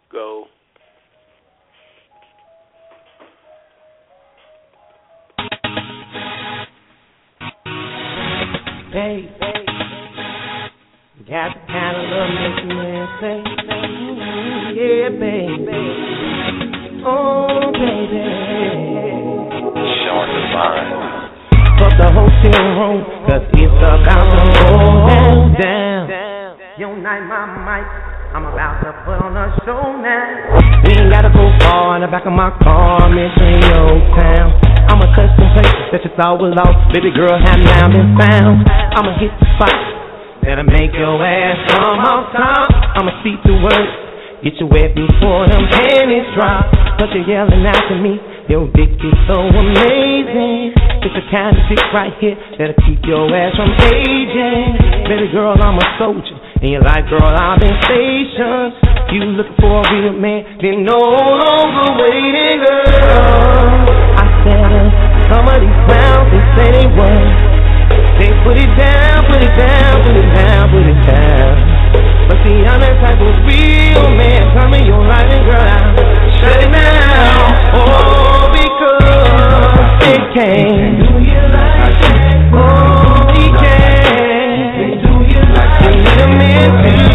Go. Hey, got the kind of love makes a man say, yeah, baby. Oh, baby. Sean Divine. Fuck the hotel room, cause it's about to go down. Yo, night, my mic, I'm about to put on a show now. We ain't gotta go far in the back of my car, I'm in your town. I'ma touch some places that you thought was lost. Baby girl, have now been found. I'ma hit the spot that'll make your ass come off top. I'ma see through words, get you wet before them panties drop. But you're yelling out to me, your dick is so amazing. It's the kind of dick right here that'll keep your ass from aging. Baby girl, I'm a soldier, and you're like, girl, I've been stationed. You looking for a real man, then no longer waiting, girl. I said, some of these clowns, they say they won. They put it down, put it down, put it down, put it down. But see, I'm that type of real man. Come in your life and girl, I'll shut it down. Oh, because it can. Do you like that? Oh, he can. Do you like that? You need a man too.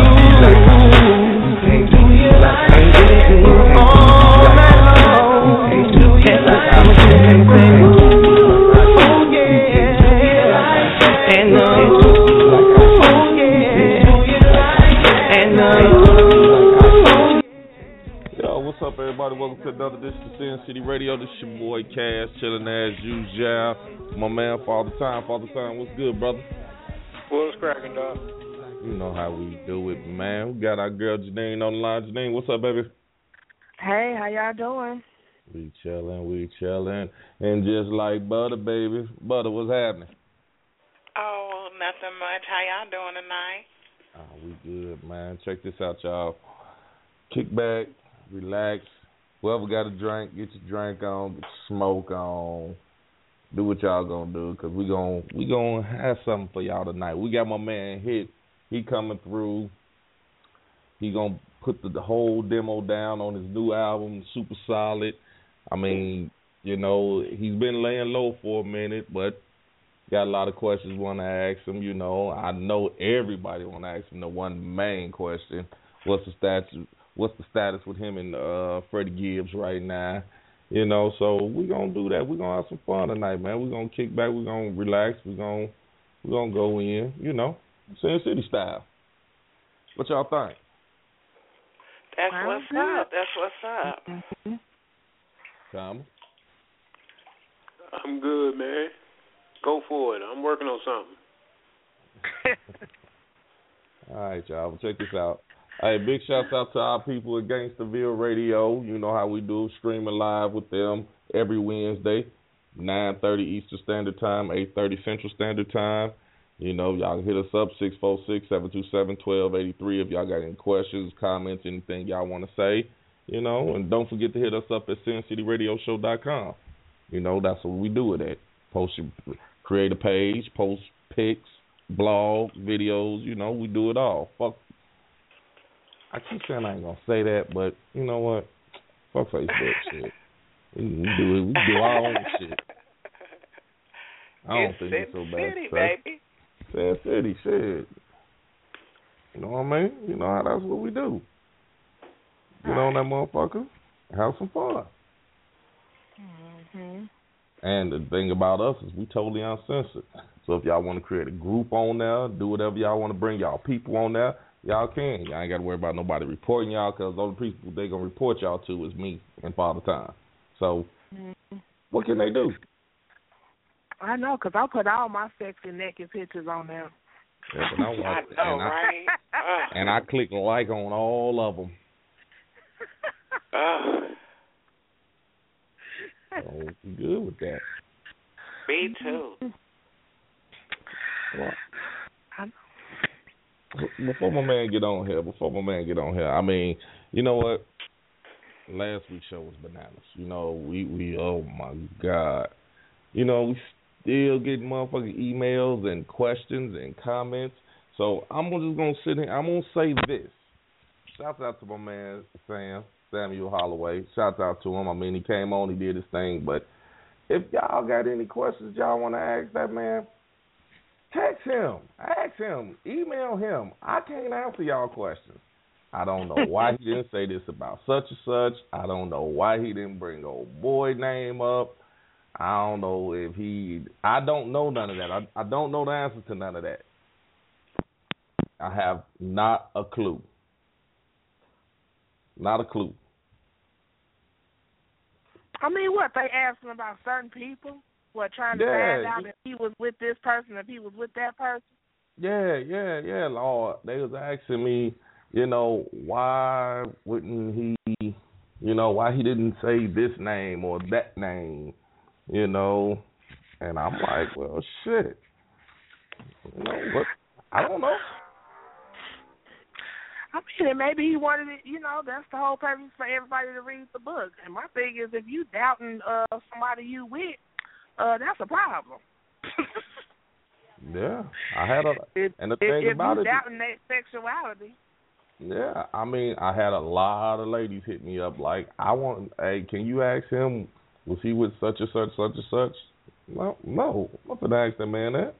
Do you like that? And get it to you all night long. Do you like that? I'm gonna say, oh yeah. And oh yeah. And Yo, what's up, everybody? Welcome to another edition of Sin City Radio. This your boy Cass, chilling as usual. My man, Father Time. Father Time, what's good, brother? What's cracking, dog? You know how we do it, man. We got our girl Janine on the line. Janine, what's up, baby? Hey, how y'all doing? We chilling. And just like Butter, baby. Butter, what's happening? Oh, nothing much. How y'all doing tonight? Oh, we good, man. Check this out, y'all. Kick back, relax. Whoever got a drink, get your drink on, get your smoke on. Do what y'all gonna do, because we gonna have something for y'all tonight. We got my man Hit. He coming through. He gonna put the whole demo down on his new album, Super Solid. I mean, you know, he's been laying low for a minute, but got a lot of questions want to ask him. You know, I know everybody want to ask him the one main question: What's the status with him and Freddie Gibbs right now? You know, so we gonna do that. We gonna have some fun tonight, man. We gonna kick back. We gonna relax. We gonna go in. You know, Sin City style. What y'all think? That's what's up. That's what's up. Mm-hmm. Tom? I'm good, man. Go for it. I'm working on something. All right, y'all. Well, check this out. Hey, big shouts out to our people at Gangsterville Radio. You know how we do, streaming live with them every Wednesday, 9:30 Eastern Standard Time, 8:30 Central Standard Time. You know, y'all can hit us up, 646-727-1283 if y'all got any questions, comments, anything y'all want to say. You know, and don't forget to hit us up at SinCityRadioshow.com. You know, that's what we do with it. Create a page, post pics, blog, videos, you know, we do it all. Fuck. I keep saying I ain't gonna say that, but you know what? Fuck Facebook shit. We do it. We do our own shit. I don't think it's so bad. City, baby. Sin City shit. You know what I mean? You know how that's what we do. Get on that motherfucker. Have some fun. Mm-hmm. And the thing about us is we totally uncensored. So if y'all want to create a group on there, do whatever y'all want to bring y'all people on there, y'all can. Y'all ain't got to worry about nobody reporting y'all, because the only people they going to report y'all to is me and Father Time. So what can they do? I know, because I put all my sexy naked pictures on there. Yeah, but I know, right? And I click like on all of them. So we good with that. Me too. Well, before my man get on here, I mean, you know what? Last week's show was bananas. You know, we oh my God. You know, we still getting motherfucking emails and questions and comments. So I'm just gonna sit here. I'm gonna say this. Shouts out to my man Samuel Holloway. Shouts out to him. I mean, he came on, he did his thing. But if y'all got any questions y'all want to ask that man, text him, ask him, email him. I can't answer y'all questions. I don't know why he didn't say this about such and such. I don't know why he didn't bring old boy name up. I don't know if I don't know none of that. I don't know the answer to none of that. I have not a clue. Not a clue. I mean, what, they asking about certain people? What, trying to find out if he was with this person, if he was with that person? Yeah, Lord. They was asking me, you know, why wouldn't he, you know, why he didn't say this name or that name, you know? And I'm like, well, shit. You know, what? I don't know. I mean, maybe he wanted it, you know, that's the whole purpose for everybody to read the book. And my thing is, if you doubting somebody you with, that's a problem. Yeah, I had and the thing about it, if you doubting their sexuality. Yeah, I mean, I had a lot of ladies hit me up like, hey, can you ask him, was he with such and such, such and such? No, I'm not going to ask that man that.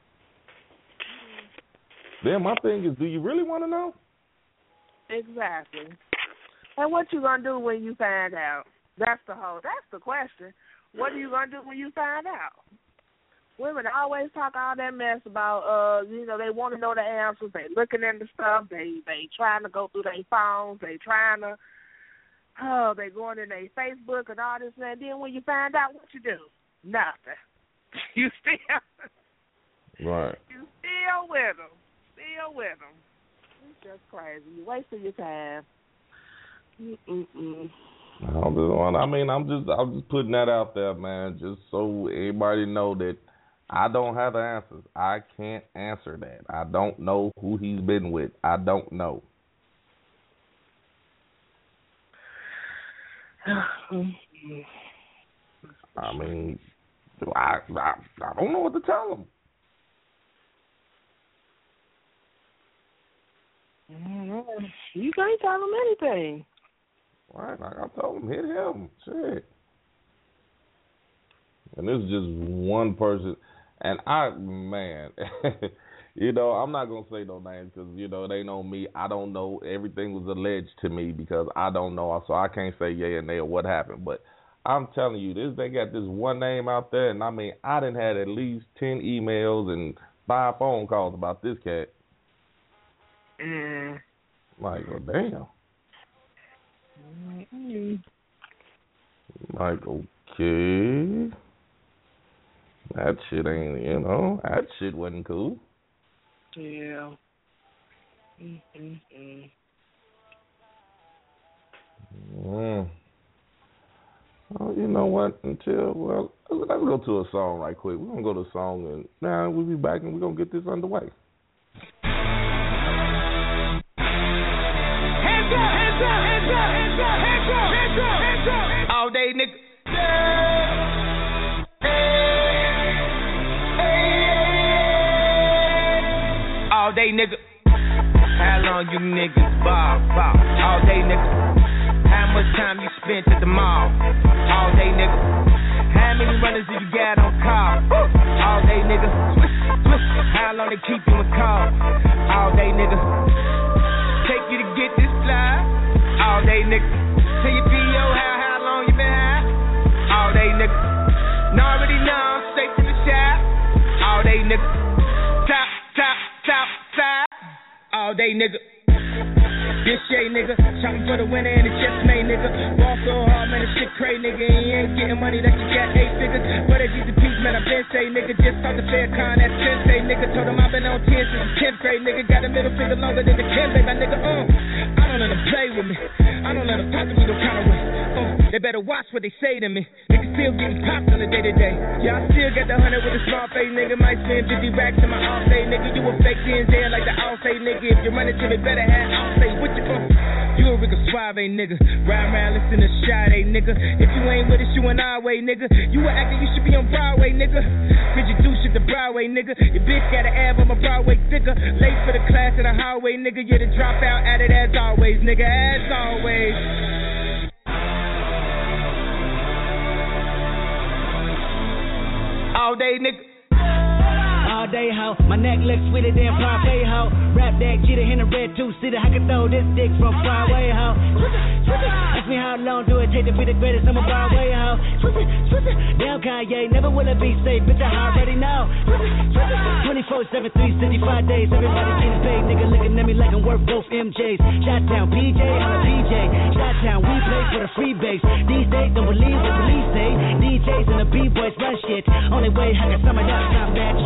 Then my thing is, do you really want to know? Exactly. And what you gonna do when you find out? That's the question. What are you gonna do when you find out? Women always talk all that mess about, you know, they want to know the answers. They looking into stuff. They trying to go through their phones. They trying to, they going in their Facebook and all this. And then when you find out, what you do? Nothing. You still, right. You still with them. Still with them. It's just crazy. You wasting your time. I'm just putting that out there, man, just so everybody know that I don't have the answers. I can't answer that. I don't know who he's been with. I don't know. I mean, I don't know what to tell him. You can't tell him anything. Right, like I told him, hit him. Shit. And this is just one person. And you know, I'm not going to say no names because, you know, they know me. I don't know. Everything was alleged to me because I don't know. So I can't say yay or nay or what happened. But I'm telling you, they got this one name out there. And, I mean, I done had at least 10 emails and 5 phone calls about this cat. Like, well, damn. Like, okay. That shit ain't, you know, that shit wasn't cool. Yeah. Well, you know what? Let's go to a song right quick. We're going to go to a song, and now we'll be back, and we're going to get this underway. All day, nigga. All day, nigga. How long you niggas ball? All day, nigga. How much time you spent at the mall? All day, nigga. How many runners do you got on call? All day, nigga. How long they keep you in call? All day, nigga. Take you to get this fly? All day, nigga. Tell your P.O. how long you been high? All day, nigga. Already know, straight from the shop. All day, nigga. Top, side. All day, nigga. This shit, nigga. Shopping for the winner and the chest made, nigga. Ball so hard, man, this shit crazy, nigga. And you ain't getting money that you got 8 figures. But at the peak, man, I been say, nigga. Just talked to Faircon, that's sensei, nigga. Told him I've been on 10 since the 10th grade, nigga. Got a middle finger longer than the Ken, baby, nigga. I don't let them play with me. I don't let them talk to me no kind of way. They better watch what they say to me. Niggas still getting popped on the day-to-day. Y'all still got the 100 with a small face, nigga. Might spend 50 racks in my off day, nigga. You a fake DNZ like the all say, nigga. If you run it to me, better have all say with you. You a Rico Suave. Suave, nigga. Ride around, listen to Sade, nigga. If you ain't with us, you an our way, nigga. You an actor, you should be on Broadway, nigga. Could you do shit the Broadway, nigga? Your bitch got an ab on my Broadway thicker. Late for the class in the hallway, nigga. Yeah, the dropout at it as always, nigga. As always. All day, nigga. All day, ho. My neck looks sweeter than parfait, ho. Rap that cheetah in a red two-seater. I can throw this dick from far away, ho. Ask me how long do it take to be the greatest? I'm a Broadway, ho. Damn, Kanye, never will I be safe, bitch, I already know. 24/7, 365 days, everybody getting paid, nigga looking at me like I'm worth both MJs. Shot-town, PJ, I'm a PJ. Shot-town, we play for the free base. These days, don't believe what police say. DJs and the B-boys run shit. Only way I can sum it up, time match.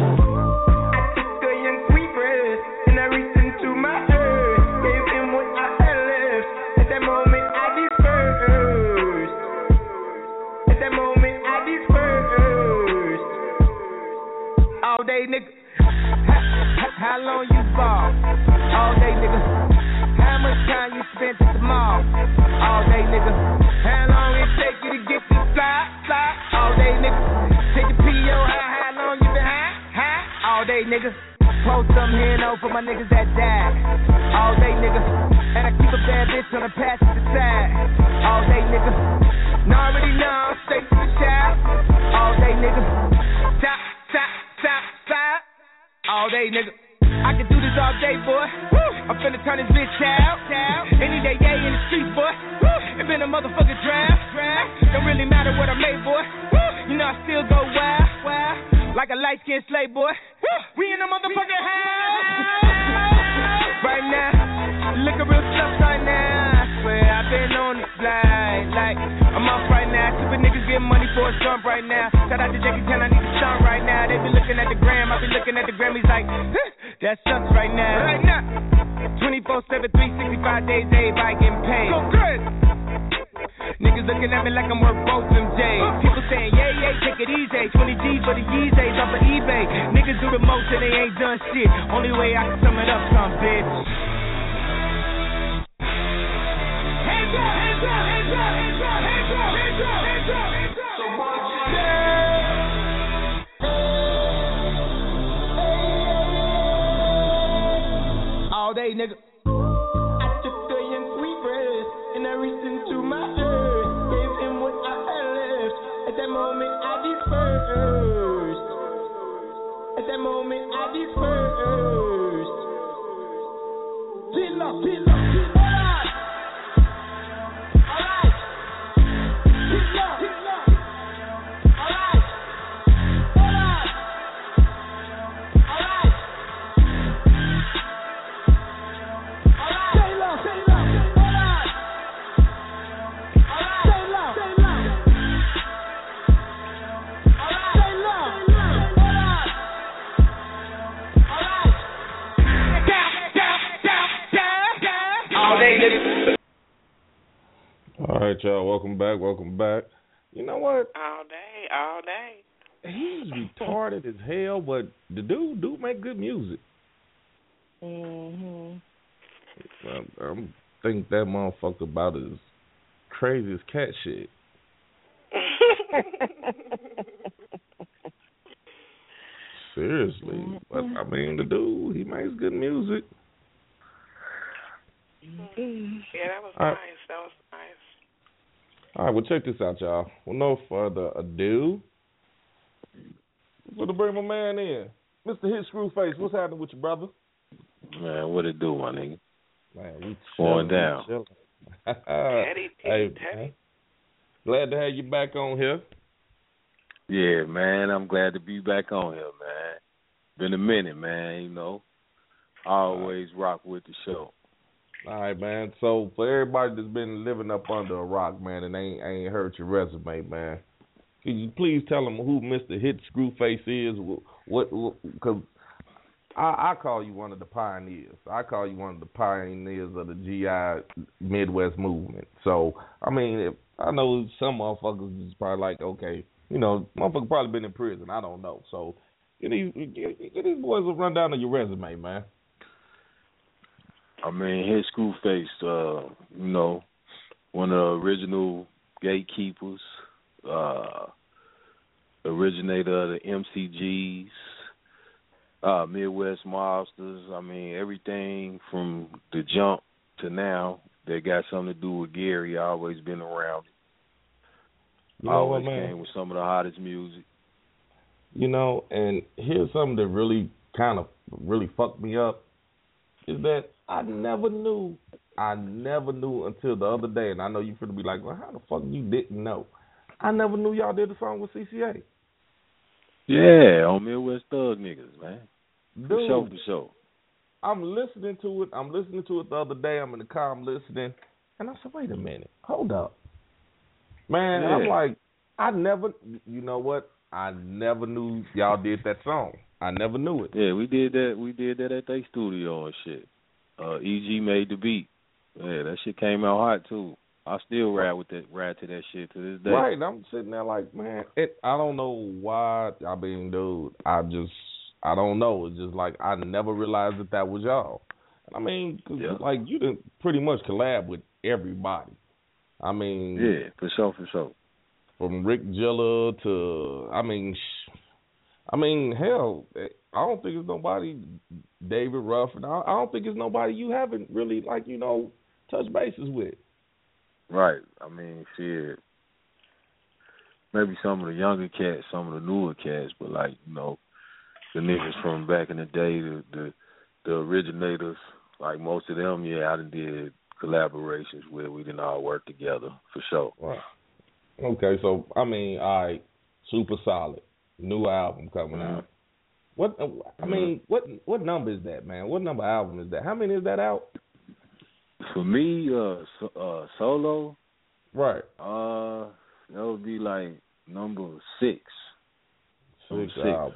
All day, nigga. How long you ball? All day, nigga. How much time you spent at the mall? All day, nigga. How long it take you to get this fly? All day, nigga. Take the P.O. How long you been high? All day, nigga. Post some here and for my niggas that died. All day, nigga. And I keep a bad bitch on the passenger side. All day, nigga. Now already know, straight to the child. All day, nigga. Top. All day, nigga. I can do this all day, boy. Woo. I'm finna turn this bitch out. Any day, yeah, in the streets, boy. Woo. It been a motherfucking draft. Don't really matter what I made, boy. Woo. You know I still go wild. Like a light-skinned slave, boy. Woo. We in the motherfucking house. Right now, looking real tough right now. I swear I've been on the slide. Like, I'm off right now. Super niggas getting money for a jump right now. Shout out to Jackie Chan, I need to stunt right now. They be looking at the gram, I be looking at the Grammys like, that sucks right now. Right now. 24/7, 365 days, everybody getting paid. Go good. Niggas looking at me like I'm worth both them J's. People saying, yeah, take it easy. 20 G's for the Yeezys off of eBay. Niggas do the most and they ain't done shit. Only way I can sum it up, some bitch. Hands up, hands up, hands up, hands up, hands up, hands up, hands up, hands up. So much. All day, nigga. I took the young sweet bread and I reached into my earth. Gave him what I had left. At that moment, I dispersed. At that moment, I dispersed. Pin up, pin up, pin up. Alright. Pin up, pin up. Alright. Alright. Alright. Say love, say love, alright. Alright. Say love, say love. Alright. Say love, alright. Alright. Down. All day, nigga. All right, y'all. Welcome back. You know what? All day. He's retarded as hell, but the dude make good music. Mhm. I think that motherfucker about as crazy as cat shit. Seriously. But, I mean, the dude, he makes good music. Yeah, that was All right. nice. That was nice. All right, well, check this out, y'all. With no further ado, we're going to bring my man in. Mr. Hit Screwface, what's happening with you, brother? Man, what it do, my nigga? Man, we Going down. Teddy. Man. Glad to have you back on here. Yeah, man, I'm glad to be back on here, man. Been a minute, man, you know. I always rock with the show. All right, man. So for everybody that's been living up under a rock, man, and ain't heard your resume, man, can you please tell them who Mr. Hit Screwface is? What? Because I call you one of the pioneers. I call you one of the pioneers of the GI Midwest movement. So I mean, I know some motherfuckers is probably like, okay, you know, motherfucker probably been in prison. I don't know. So get these boys a rundown of your resume, man. I mean, Hit Screwface, you know, one of the original gatekeepers, originator of the MCGs, Midwest Monsters. I mean, everything from the jump to now that got something to do with Gary. I always been around it. You know always what, man? came with some of the hottest music. You know, and here's something that really kind of really fucked me up, is that I never knew until the other day, and I know you finna be like, well, how the fuck you didn't know? I never knew y'all did a song with CCA. Yeah, on Midwest Thug Niggas, man. Dude, For sure. I'm listening to it the other day. I'm in the car, I'm listening, and I said, wait a minute, hold up. Man, Yeah. I'm like, you know what? I never knew y'all did that song. I never knew it. Yeah, we did that at their studio and shit. EG made the beat. Yeah, that shit came out hot too. I still ride to that shit to this day. Right, I'm sitting there like, man, I don't know why. I mean, dude, I don't know. It's just like I never realized that was y'all. I mean, 'cause like you done pretty much collab with everybody. I mean, yeah, for sure. From Rick Gilla to, I mean, hell, I don't think it's nobody, David Ruff, and I don't think it's nobody you haven't really, like, you know, touched bases with. Right. I mean, shit. Maybe some of the younger cats, some of the newer cats, but like, you know, the niggas from back in the day, the originators, like most of them, yeah, I done did collaborations where we didn't all work together, for sure. Right. Okay, so, I mean, all right, Super Solid, new album coming out. What number is that, man? What number album is that? How many is that out? For me, solo, right? That would be like number 6. Six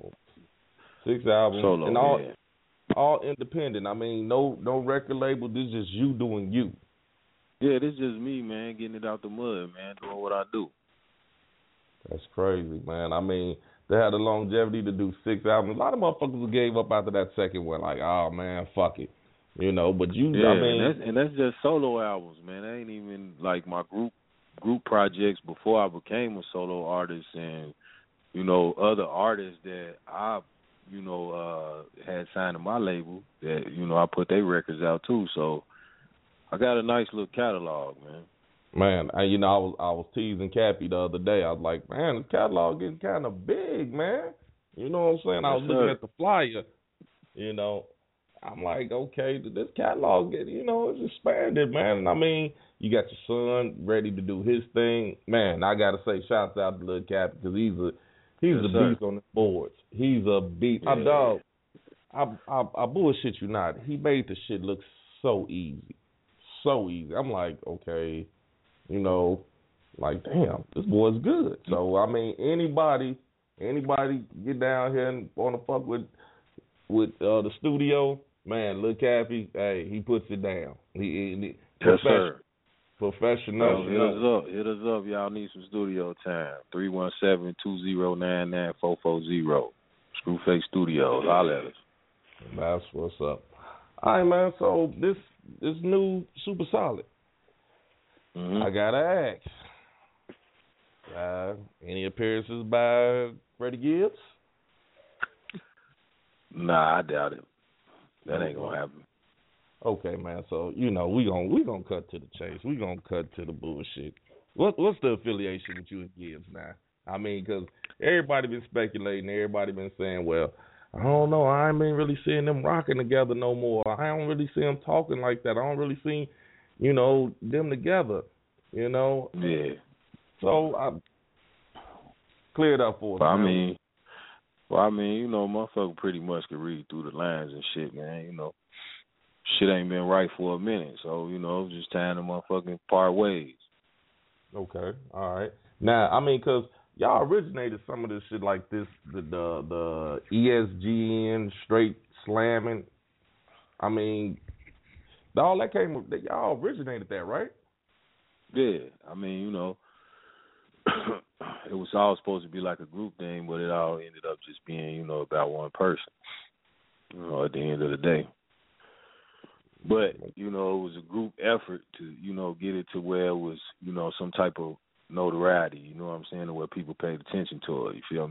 albums, solo, and all independent. I mean, no record label. This is just you doing you. Yeah, this is just me, man, getting it out the mud, man, doing what I do. That's crazy, man. I mean, they had the longevity to do 6 albums. A lot of motherfuckers gave up after that second one, like, oh man, fuck it. You know, but I mean, and that's just solo albums, man. That ain't even like my group projects before I became a solo artist, and you know, other artists that I, you know, had signed to my label that, you know, I put their records out too. So I got a nice little catalog, man. Man, you know, I was teasing Cappy the other day. I was like, man, the catalog getting kind of big, man. You know what I'm saying? I was looking at the flyer, you know. I'm like, okay, this catalog, you know, it's expanded, man. And I mean, you got your son ready to do his thing. Man, I got to say, shouts out to Lil Cap, because he's a beast on the boards. He's a beast. Yeah. I bullshit you not. He made the shit look so easy. So easy. I'm like, okay, you know, like, damn, this boy's good. So, I mean, anybody get down here and want to fuck with the studio, man, Lil Cappy, hey, he puts it down. He yes, sir. Professional. Hit us up. Y'all need some studio time. 317-209-9440. Screwface Studios. Holla at us. That's what's up. All right, man. So this new Super Solid. Mm-hmm. I gotta ask. Any appearances by Freddie Gibbs? Nah, I doubt it. That ain't gonna happen. Okay, man. So we gonna cut to the chase. We gonna cut to the bullshit. What's the affiliation with you and Gibbs now? I mean, because everybody been speculating. Everybody been saying, well, I don't know. I ain't been really seeing them rocking together no more. I don't really see them talking like that. I don't really see, you know, them together. You know. Yeah. So I cleared up for us. I mean, you know, motherfucker pretty much could read through the lines and shit, man. You know, shit ain't been right for a minute, so you know, just time to motherfucking part ways. Okay, all right. Now, I mean, cause y'all originated some of this shit like this, the ESGN straight slamming. I mean, all that y'all originated that, right? Yeah, I mean, you know, it was all supposed to be like a group thing, but it all ended up just being, you know, about one person. You know, at the end of the day. But, you know, it was a group effort to, you know, get it to where it was, you know, some type of notoriety, you know what I'm saying, where people paid attention to it, you feel me?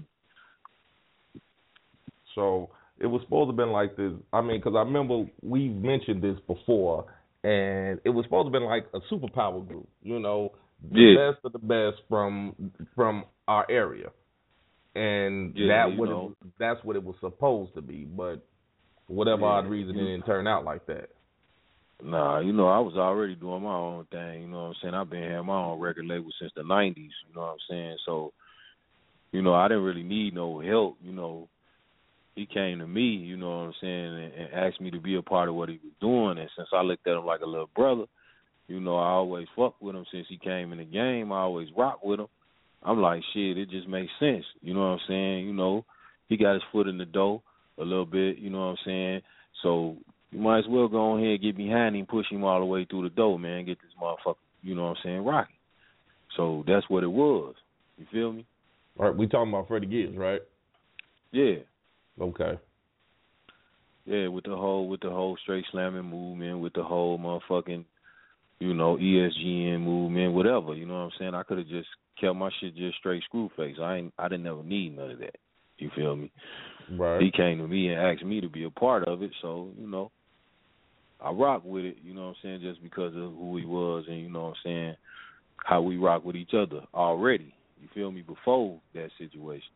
So it was supposed to have been like this. I mean, because I remember we mentioned this before, and it was supposed to have been like a superpower group, you know, the best of the best from our area. And that's what it was supposed to be. But for whatever odd reason, it didn't turn out like that. Nah, you know, I was already doing my own thing, you know what I'm saying? I've been having my own record label since the 90s, you know what I'm saying? So, you know, I didn't really need no help, you know. He came to me, you know what I'm saying, and asked me to be a part of what he was doing. And since I looked at him like a little brother, you know, I always fucked with him since he came in the game. I always rocked with him. I'm like, shit, it just makes sense, you know what I'm saying? You know, he got his foot in the door a little bit, you know what I'm saying? So you might as well go on here and get behind him and push him all the way through the door, man, get this motherfucker, you know what I'm saying, rocking. So that's what it was. You feel me? All right, we talking about Freddie Gibbs, right? Yeah. Okay. Yeah, with the whole straight slamming movement, with the whole motherfucking, you know, ESGN movement, whatever, you know what I'm saying? I could have just kept my shit just straight screw face. I didn't never need none of that. You feel me? Right. He came to me and asked me to be a part of it, so, you know, I rock with it, you know what I'm saying, just because of who he was and, you know what I'm saying, how we rock with each other already. You feel me? Before that situation.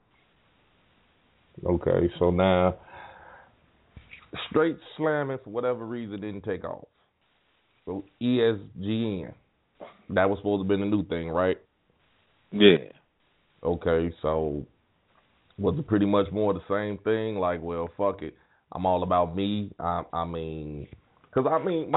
Okay, so now straight slamming for whatever reason didn't take off. So ESGN, that was supposed to have been a new thing, right? Yeah. Okay, so was it pretty much more the same thing? Like, well, fuck it, I'm all about me. I mean, go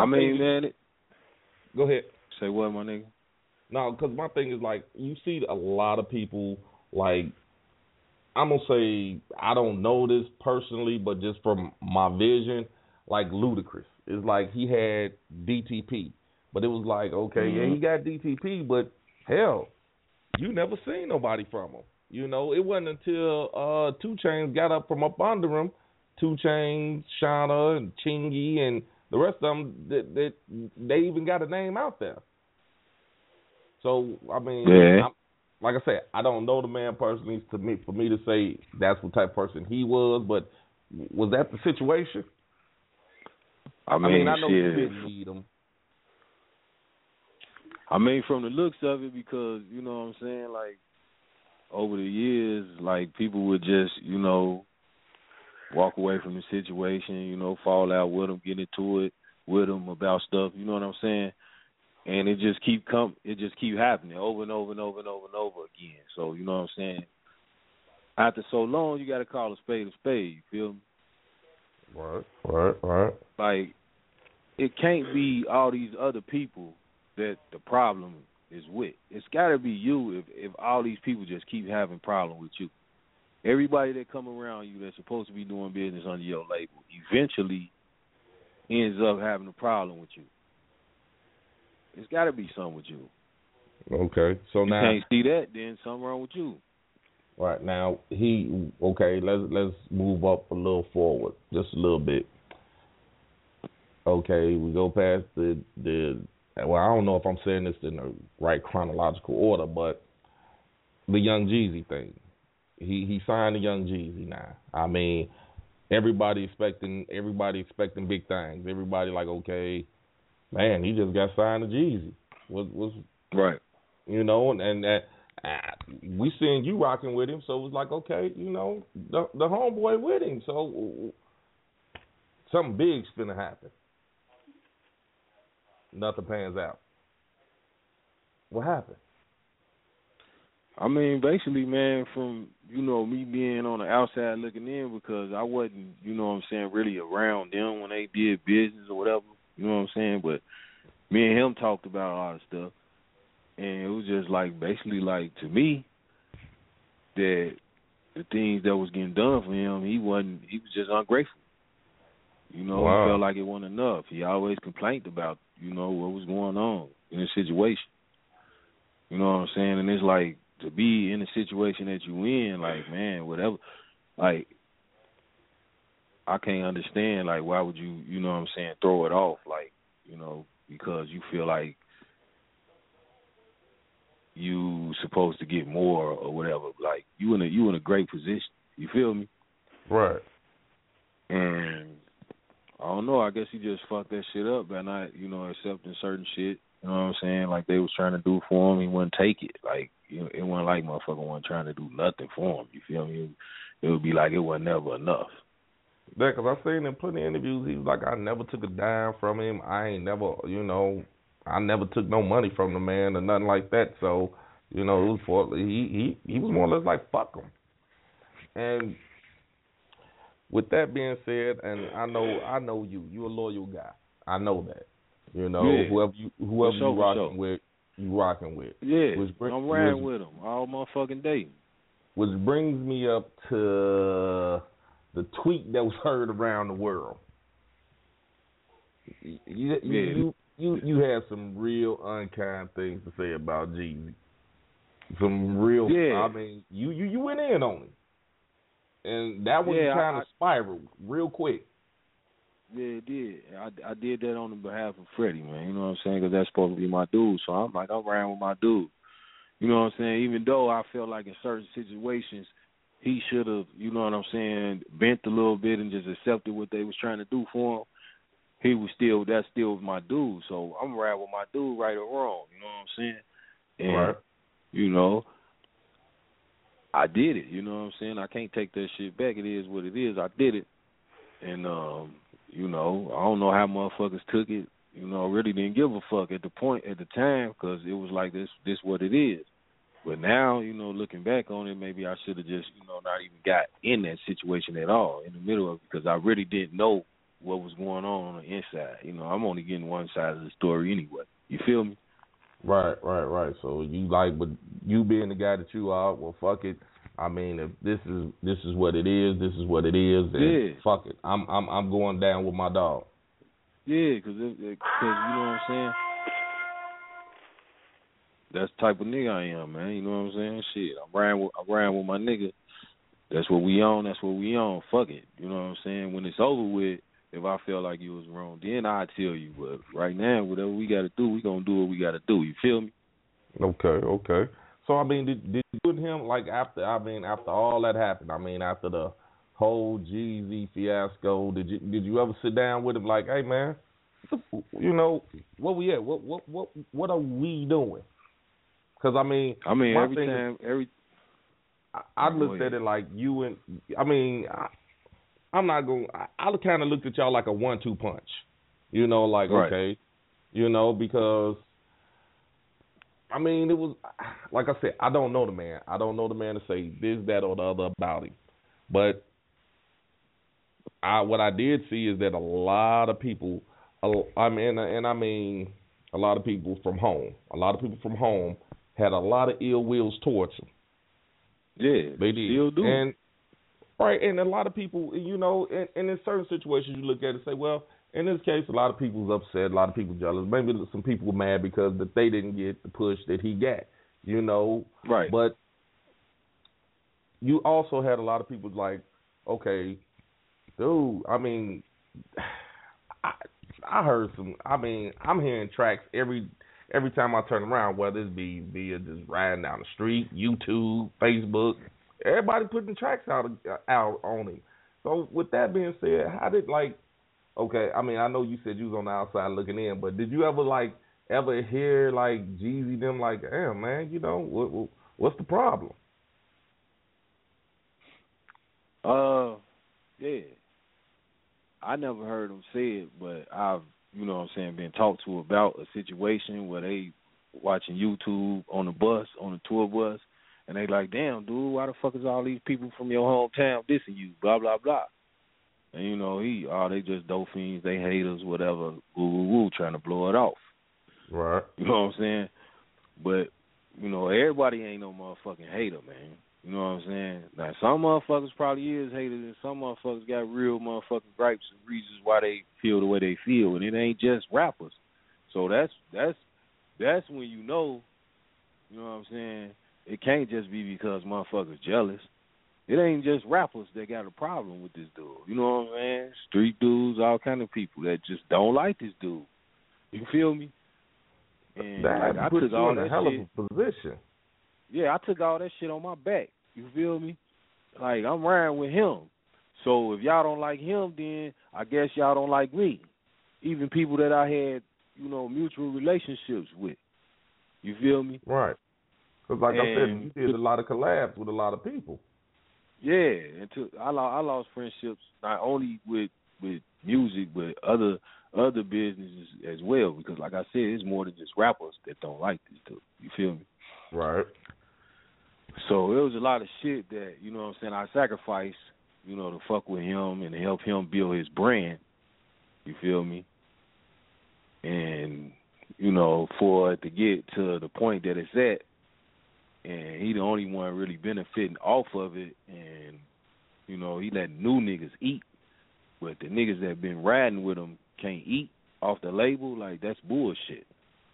ahead. Say what, my nigga? No, because my thing is, like, you see a lot of people, like, I'm going to say, I don't know this personally, but just from my vision, like Ludacris. It's like he had DTP, but it was like, okay, yeah, he got DTP, but hell, you never seen nobody from him. You know, it wasn't until 2 Chainz got up from up under him, 2 Chainz, Shauna, and Chingy, and the rest of them, that they even got a name out there. So, I mean, like I said, I don't know the man personally for me to say that's what type of person he was, but was that the situation? I mean, I know you didn't need him. I mean, from the looks of it, because, you know what I'm saying, like, over the years, like, people would just, you know, walk away from the situation, you know, fall out with him, get into it with him about stuff, you know what I'm saying? And it just keep happening over and over and over and over and over again. So, you know what I'm saying? After so long, you got to call a spade, you feel me? Right. Like, it can't be all these other people that the problem is with. It's got to be you if all these people just keep having problems with you. Everybody that come around you that's supposed to be doing business under your label eventually ends up having a problem with you. It's got to be something with you. Okay, so now you can't see that, then something wrong with you. Right now, let's move up a little forward, just a little bit. Okay, we go past the well, I don't know if I'm saying this in the right chronological order, but the Young Jeezy thing. He signed the Young Jeezy now. I mean, everybody expecting big things. Everybody like, okay, man, he just got signed to Jeezy. Was right. You know, and we seen you rocking with him, so it was like, okay, you know, the homeboy with him, so something big's gonna happen. Nothing pans out. What happened? I mean, basically, man, from, you know, me being on the outside looking in, because I wasn't, you know what I'm saying, really around them when they did business or whatever, you know what I'm saying, but me and him talked about a lot of stuff, and it was just like, basically, like, to me, that the things that was getting done for him, he was just ungrateful. You know, wow. He felt like it wasn't enough. He always complained about, you know, what was going on in the situation. You know what I'm saying? And it's like, to be in the situation that you in, like, man, whatever, like, I can't understand, like, why would you, you know what I'm saying, throw it off? Like, you know, because you feel like you supposed to get more or whatever. Like you in a great position. You feel me? Right. And I don't know. I guess he just fucked that shit up by not, you know, accepting certain shit. You know what I'm saying? Like they was trying to do for him, he wouldn't take it. Like it wasn't like motherfucker wasn't trying to do nothing for him. You feel me? It would be like it was never enough. Yeah, because I've seen in plenty of interviews, he was like, I never took a dime from him. I ain't never, you know, I never took no money from the man or nothing like that. So, you know, it was for, he was more or less like, fuck him. And with that being said, and I know you a loyal guy. I know that. You know, yeah. whoever you rocking with, you rocking with. Yeah, I'm riding with him all motherfucking day. Which brings me up to the tweet that was heard around the world. You had some real unkind things to say about Jeezy. Some real, I mean, you went in on him. And that was kind of spiraled real quick. Yeah, it did. I did that on the behalf of Freddie, man. You know what I'm saying? Because that's supposed to be my dude. So I'm like, I'm riding with my dude. You know what I'm saying? Even though I felt like in certain situations he should have, you know what I'm saying, bent a little bit and just accepted what they was trying to do for him, that still was my dude. So I'm riding with my dude right or wrong. You know what I'm saying? And, right. You know, I did it. You know what I'm saying? I can't take that shit back. It is what it is. I did it. And, you know, I don't know how motherfuckers took it. You know, really didn't give a fuck at the time because it was like this what it is. But now, you know, looking back on it, maybe I should have just, you know, not even got in that situation at all in the middle of it because I really didn't know what was going on the inside. You know, I'm only getting one side of the story anyway. You feel me? Right. So you like, but you being the guy that you are, well, fuck it. I mean, if this is what it is, this is what it is. Then fuck it. I'm going down with my dog. Yeah, because you know what I'm saying. That's the type of nigga I am, man. You know what I'm saying? Shit, I'm riding with my nigga. That's what we on. Fuck it. You know what I'm saying? When it's over with, if I feel like you was wrong, then I'll tell you. But right now, whatever we got to do, we going to do what we got to do. You feel me? Okay. So, I mean, did you with him, like, after all that happened, I mean, after the whole Jeezy fiasco, did you ever sit down with him like, hey, man, you know, where we at? What are we doing? Because, I mean, I looked at it like you and, I mean, I'm not going to, I kind of looked at y'all like a 1-2 punch. You know, like, right. Okay, you know, because, I mean, it was, like I said, I don't know the man. I don't know the man to say this, that, or the other about him. But what I did see is that a lot of people, a lot of people from home had a lot of ill wills towards him. Yeah, they did. Still do. And a lot of people, you know, and in certain situations you look at it and say, well, in this case, a lot of people's upset, a lot of people jealous. Maybe some people were mad because that they didn't get the push that he got, you know. Right. But you also had a lot of people like, okay, dude, I mean, I heard some. I mean, I'm hearing tracks every time I turn around, whether it's via just riding down the street, YouTube, Facebook. Everybody putting tracks out on him. So with that being said, how did okay, I mean, I know you said you was on the outside looking in, but did you ever hear Jeezy them like, damn man, you know, what's the problem? Yeah. I never heard them say it, but I've, you know what I'm saying, been talked to about a situation where they watching YouTube on the tour bus, and they like, damn, dude, why the fuck is all these people from your hometown dissing you, blah, blah, blah. And, you know, they just dope fiends, they haters, whatever, woo, trying to blow it off. Right. You know what I'm saying? But, you know, everybody ain't no motherfucking hater, man. You know what I'm saying? Now, some motherfuckers probably is haters, and some motherfuckers got real motherfucking gripes and reasons why they feel the way they feel, and it ain't just rappers. So that's when you know what I'm saying, it can't just be because motherfuckers jealous. It ain't just rappers that got a problem with this dude. You know what I'm saying? Street dudes, all kind of people that just don't like this dude. You feel me? And that I puts took you all in a that hell shit. of a position. Yeah, I took all that shit on my back. You feel me? Like, I'm riding with him. So if y'all don't like him, then I guess y'all don't like me. Even people that I had, mutual relationships with. You feel me? Right. Because like I said, you did a lot of collabs with a lot of people. Yeah, I lost friendships not only with music, but other businesses as well. Because like I said, it's more than just rappers that don't like this dude. You feel me? Right. So it was a lot of shit that, I sacrificed, to fuck with him and to help him build his brand. You feel me? And, for it to get to the point that it's at, and he the only one really benefiting off of it, and, he letting new niggas eat, but the niggas that been riding with him can't eat off the label, like, that's bullshit.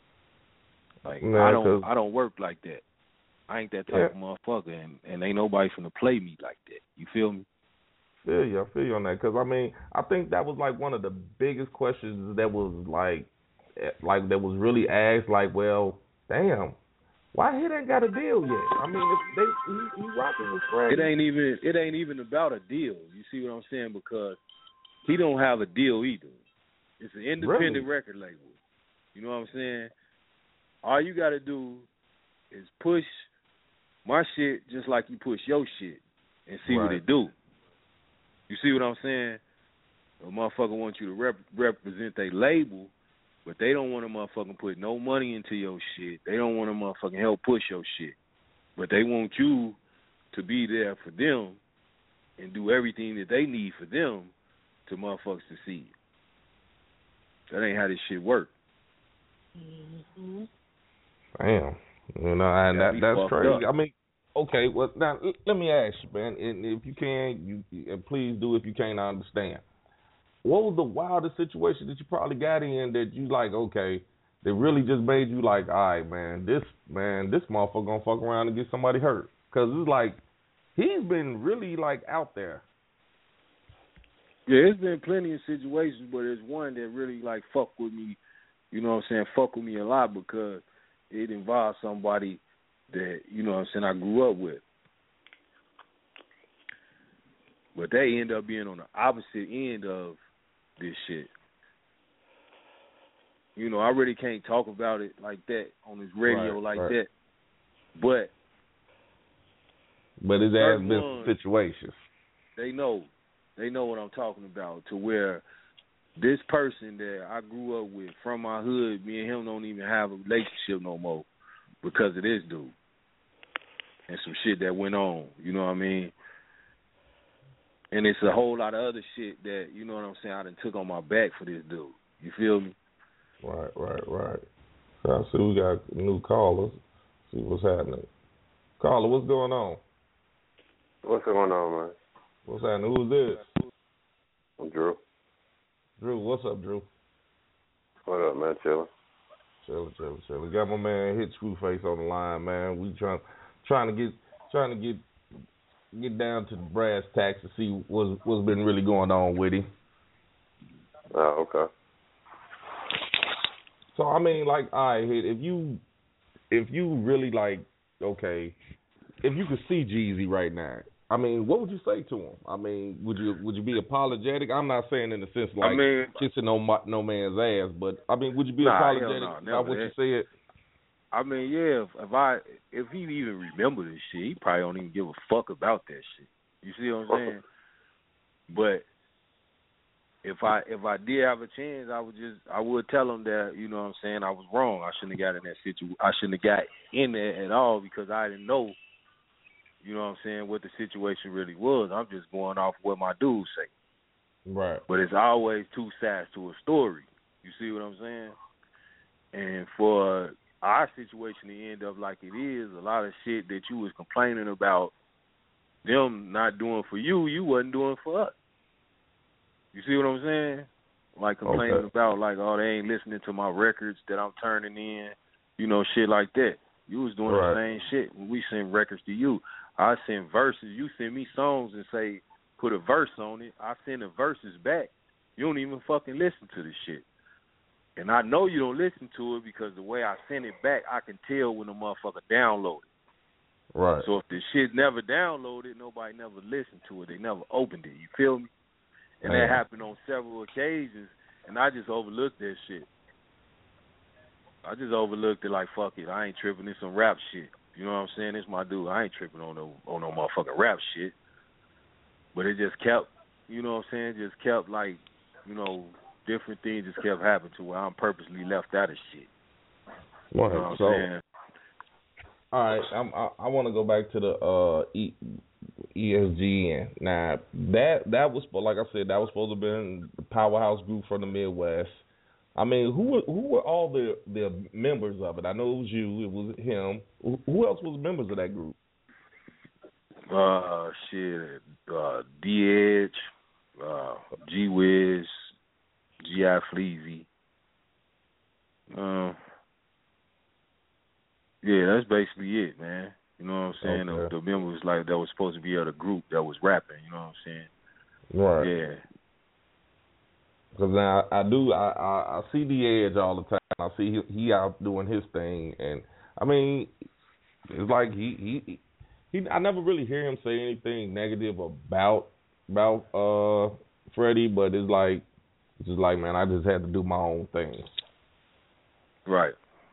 Like, I don't work like that. I ain't that type of motherfucker, and ain't nobody finna play me like that. You feel me? I feel you on that. Because, I think that was, like, one of the biggest questions that was, like that was really asked, like, well, damn, why he ain't got a deal yet? If he rocking with Fred. It ain't even about a deal. You see what I'm saying? Because he don't have a deal either. It's an independent record label. You know what I'm saying? All you got to do is push my shit just like you push your shit and see what it do. You see what I'm saying? A motherfucker wants you to represent their label, but they don't want a motherfucking put no money into your shit. They don't want a motherfucking help push your shit. But they want you to be there for them and do everything that they need for them to motherfuckers succeed. That ain't how this shit work. Mm-hmm. Damn. And that's crazy. Up. Okay, well, now, let me ask you, man, and if you can, and please do if you can't understand. What was the wildest situation that you probably got in that you like, okay, that really just made you like, all right, this motherfucker gonna fuck around and get somebody hurt? Because it's like, he's been really, like, out there. Yeah, it's been plenty of situations, but there's one that really, like, fuck with me, fuck with me a lot because it involves somebody that, I grew up with. But they end up being on the opposite end of this shit. I really can't talk about it like that on this radio that. But it has been situations. They know what I'm talking about, to where this person that I grew up with from my hood, me and him don't even have a relationship no more because of this dude and some shit that went on. You know what I mean? And it's a whole lot of other shit that, I done took on my back for this dude. You feel me? Right. So I see we got new callers. See what's happening. Caller, what's going on? What's going on, man? What's happening? Who's this? I'm Drew. Drew, what's up, Drew? What up, man? Chilling. We got my man Hit Screwface on the line, man. We trying to get down to the brass tacks to see what's been really going on with him. Oh, okay. So all right, Hit, if you really like, okay, if you could see Jeezy right now, what would you say to him? Would you be apologetic? I'm not saying in the sense like kissing no man's ass, but would you be apologetic about what you said? Yeah. If he even remember this shit, he probably don't even give a fuck about that shit. You see what I'm saying? But if I did have a chance, I would tell him that, I was wrong. I shouldn't have got in that situation. I shouldn't have got in there at all because I didn't know, what the situation really was. I'm just going off what my dudes say. Right. But it's always two sides to a story. You see what I'm saying? And for our situation to end up like it is, a lot of shit that you was complaining about them not doing for you, you wasn't doing for us. You see what I'm saying? Like complaining about like, oh, they ain't listening to my records that I'm turning in, shit like that. You was doing the same shit when we send records to you. I send verses. You send me songs and say, put a verse on it. I send the verses back. You don't even fucking listen to the shit. And I know you don't listen to it because the way I send it back, I can tell when the motherfucker downloaded. Right. So if the shit never downloaded, nobody never listened to it. They never opened it. You feel me? And that happened on several occasions, and I just overlooked that shit. I just overlooked it like, fuck it. I ain't tripping. This some rap shit. You know what I'm saying? This my dude. I ain't tripping on no motherfucking rap shit. But it just kept, you know what I'm saying, just kept like, you know, different things just kept happening to where I'm purposely left out of shit. Right. You know what I'm So, saying? all right, I want to go back to the ESGN. Now that was, like I said, that was supposed to have been the powerhouse group from the Midwest. I mean, who were all the members of it? I know it was you, it was him. Who else was members of that group? D-Edge, G-Wiz, G.I. Fleazy. Yeah, that's basically it, man. You know what I'm saying? Okay. The members like that was supposed to be of the group that was rapping. You know what I'm saying? Right. Yeah. Because now I see the Edge all the time. I see he out doing his thing, and I mean, it's like he I never really hear him say anything negative about Freddie, but it's just like, man, I just had to do my own thing. Right.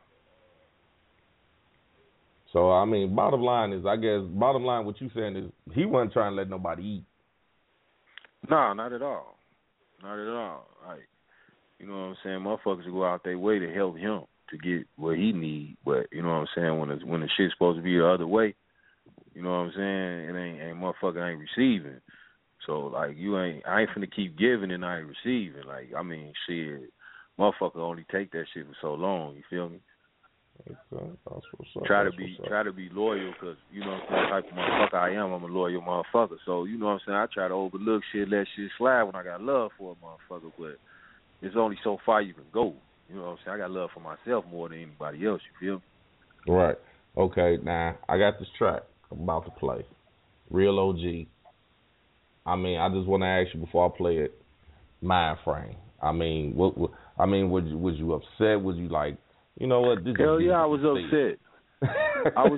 So I mean, bottom line, what you saying is he wasn't trying to let nobody eat. No, not at all. Not at all. Like, you know what I'm saying? Motherfuckers go out their way to help him to get what he need. But you know what I'm saying? When the shit's supposed to be the other way, you know what I'm saying? It ain't motherfucker ain't receiving. So like I ain't finna keep giving and I ain't receiving. Like, I mean, shit, motherfucker only take that shit for so long. You feel me? Try to be loyal, because you know what I'm saying, type of motherfucker I am. I'm a loyal motherfucker. So you know what I'm saying, I try to overlook shit, let shit slide when I got love for a motherfucker. But it's only so far you can go. You know what I'm saying? I got love for myself more than anybody else. You feel me? Right. Okay. Now I got this track I'm about to play. Real OG. I mean, I just want to ask you before I play it. Mind frame. I mean, was you upset? Was you like, you know what? Hell yeah, I was upset. I was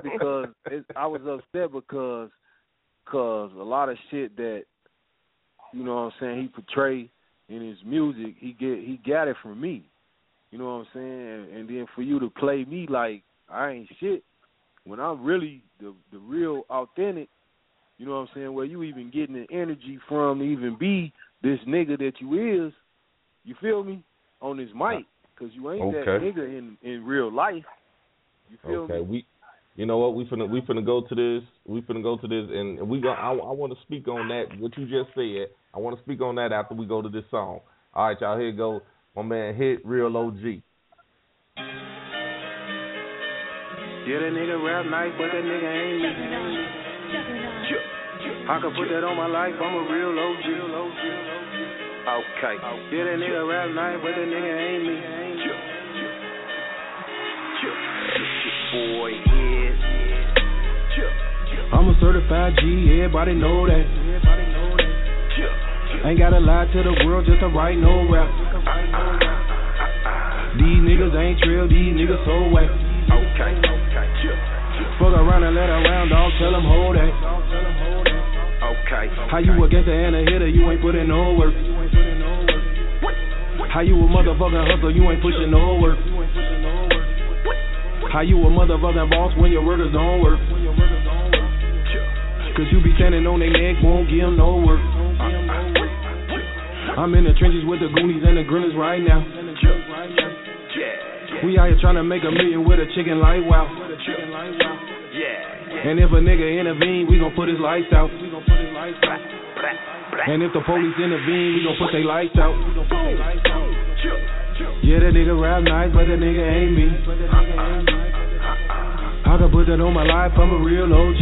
upset because a lot of shit that, you know what I'm saying, he portrayed in his music, he got it from me. You know what I'm saying? And then for you to play me like I ain't shit when I'm really the real authentic, you know what I'm saying, where you even getting the energy from to even be this nigga that you is, you feel me, on this mic. Because you ain't that nigga in real life. You feel me? You know what? We finna go to this. And I want to speak on that. What you just said. I want to speak on that after we go to this song. All right, y'all. Here you go. My man Hit, Real OG. Yeah, that nigga rap nice, but that nigga ain't me. I can put that on my life. I'm a real OG. Okay. Yeah, that nigga rap nice, but that nigga ain't me. Boy, I'm a certified G, everybody know that. Ain't gotta lie to the world just to write no rap. These niggas ain't trail, these niggas so whack. Okay. Fuck around and let around, dog, tell them hold that. Okay. How you a gangster and a hitter, you ain't putting no work. How you a motherfucking hustler, you ain't pushing no work. How you a motherfucking boss when your workers don't work? Cause you be standing on their neck, won't give them no work. I'm in the trenches with the Goonies and the Grillers right now. We out here trying to make $1 million with a chicken like wow. And if a nigga intervene, we gon' put his lights out. And if the police intervene, we gon' put their lights out. Yeah, that nigga rap nice, but that nigga ain't me. I can put that on my life, I'm a real OG.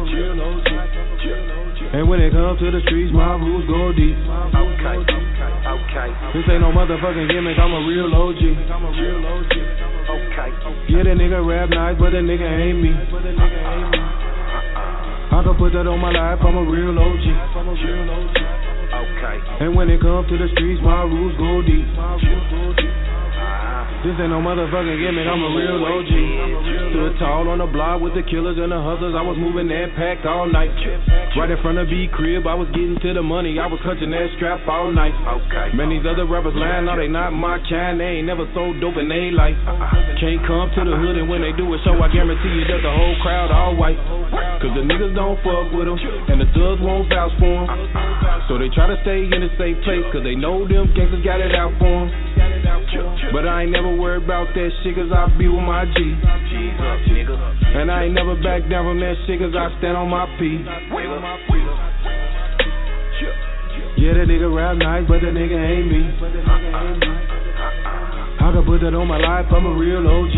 And when it comes to the streets, my rules go deep. Okay. This ain't no motherfucking gimmick, I'm a real OG. Okay. Yeah, that nigga rap nice, but that nigga ain't me. I can put that on my life, I'm a real OG. Okay. And when it comes to the streets, my rules go deep. This ain't no motherfucking gimmick, I'm a real OG. Stood tall on the block with the killers and the hustlers. I was moving that pack all night. Right in front of B crib, I was getting to the money. I was clutching that strap all night. Man, these other rappers lying, no, they not my kind. They ain't never sold dope in they life. Can't come to the hood, and when they do a show, I guarantee you that the whole crowd all white. Cause the niggas don't fuck with them, and the thugs won't vouch for them. So they try to stay in a safe place, cause they know them gangsters got it out for them. But I ain't never worried about that shit, cause I be with my G. And I ain't never back down from that shit, cause I stand on my P. Yeah, that nigga rap nice, but that nigga ain't me. I can put that on my life, I'm a real OG.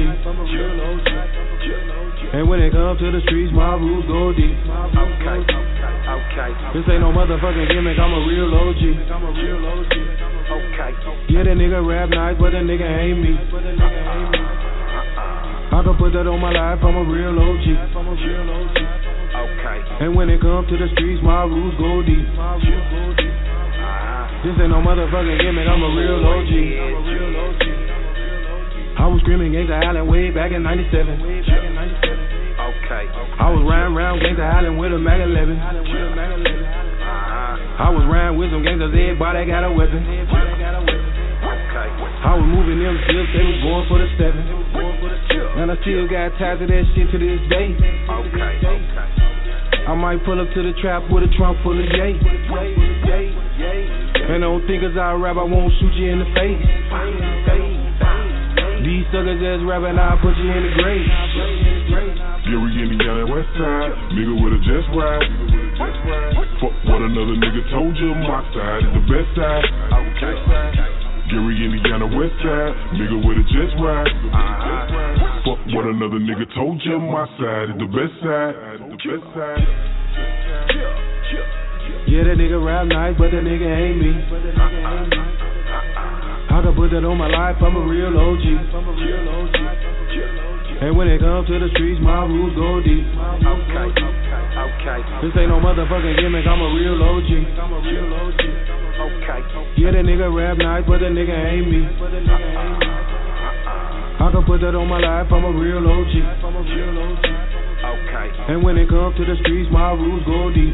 And when it comes to the streets, my rules go deep. This ain't no motherfucking gimmick, I'm a real OG. Yeah, that nigga rap nice, but that nigga ain't me. I can put that on my life, I'm a real OG. And when it comes to the streets, my rules go deep. This ain't no motherfucking gimmick, I'm a real OG. I was screaming Gangsta Island way back in 97. I was riding around Gangsta Island with a Mac 11. I was riding with some gangsters, everybody got a weapon. I was moving them zips, they was going for the 7. And I still got ties to that shit to this day. I might pull up to the trap with a trunk full of yay. And don't think as I rap, I won't shoot you in the face. These suckers that's rapping, I'll put you in the grave. Yeah, we Indiana West Side, nigga with a just ride. Fuck what another nigga told you, my side is the best side. Gary, Indiana West Side, nigga with a just ride. Fuck what another nigga told you, my side is the best side. Yeah, that nigga rap nice, but that nigga ain't me. I can put that on my life, I'm a real OG. And when it comes to the streets, my rules go deep. This ain't no motherfucking gimmick, I'm a real OG. Yeah, that nigga rap nice, but that nigga ain't me. I can put that on my life, I'm a real OG. And when it comes to the streets, my rules go deep.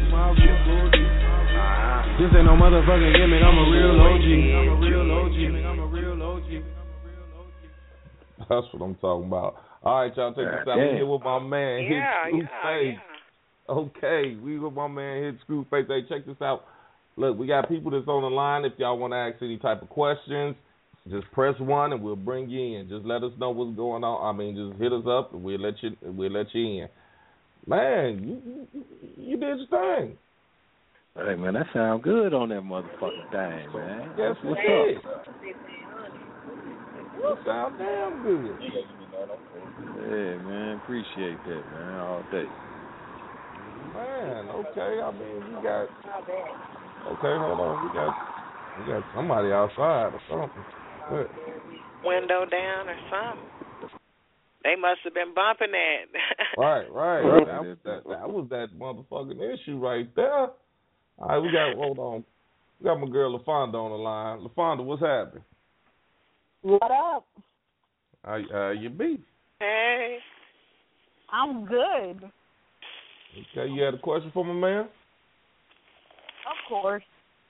This ain't no motherfucking gimmick, I'm a real OG. That's what I'm talking about. All right, y'all, check this out. We here with my man, Hit Screwface. Okay, we with my man, Hit Screwface. Hey, check this out. Look, we got people that's on the line. If y'all want to ask any type of questions, just press 1 and we'll bring you in. Just let us know what's going on. I mean, just hit us up and we'll let you in. Man, you did your thing. Hey, man, that sound good on that motherfucking thing, man. Yes, what's it up? It sound damn good. Yeah, man, appreciate that, man, all day. Man, okay, I mean, we got... Okay, hold on, we got somebody outside or something. What? Window down or something. They must have been bumping that. Right. That was that motherfucking issue right there. All right, hold on. We got my girl LaFonda on the line. LaFonda, what's happening? What up? How you be? Hey. I'm good. Okay, you had a question for my man? Of course.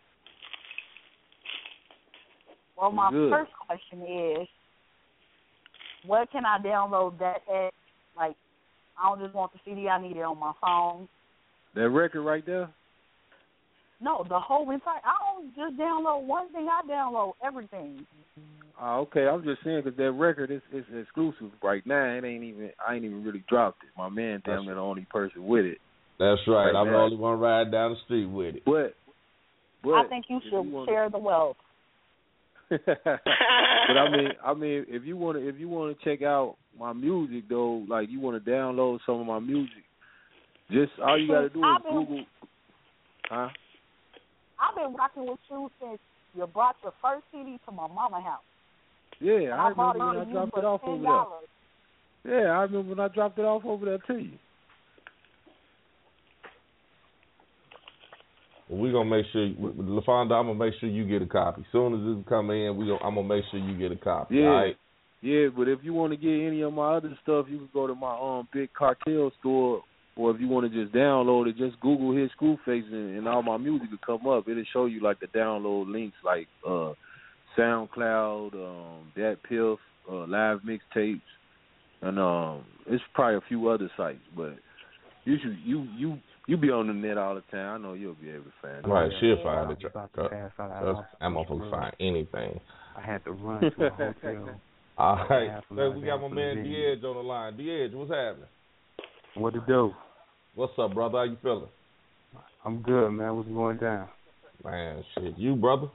Well, my first question is, where can I download that at? Like, I don't just want the CD, I need it on my phone. That record right there? No, the whole entire. I don't just download one thing. I download everything. Okay. I'm just saying because that record is exclusive right now. I ain't even really dropped it. My man, damn near the only person with it. That's right. I'm the only one riding down the street with it. But I think you should share the wealth. But I mean, if you want to check out my music though, like you want to download some of my music, just all you got to do is Google. Huh? I've been rocking with you since you brought your first CD to my mama's house. Yeah, I remember when I dropped it off over there. Yeah, I remember when I dropped it off over there to you. We're gonna make sure, LaFonda, I'm gonna make sure you get a copy. As soon as this come in, I'm gonna make sure you get a copy. Yeah. All right? Yeah, but if you want to get any of my other stuff, you can go to my Big Cartel store, or if you want to just download it, just Google his Screwface and all my music will come up. It'll show you like the download links, like SoundCloud, Dat Piff, live mixtapes, and it's probably a few other sites. But you be on the net all the time. I know you'll be able to find it. Right, she'll find it. I'm not gonna find anything. I had to run to a hotel. All right, we got my man D'Edge on the line. D'Edge, what's happening? What to do? What's up, brother? How you feeling? I'm good, man. What's going down? Man, shit. You, brother?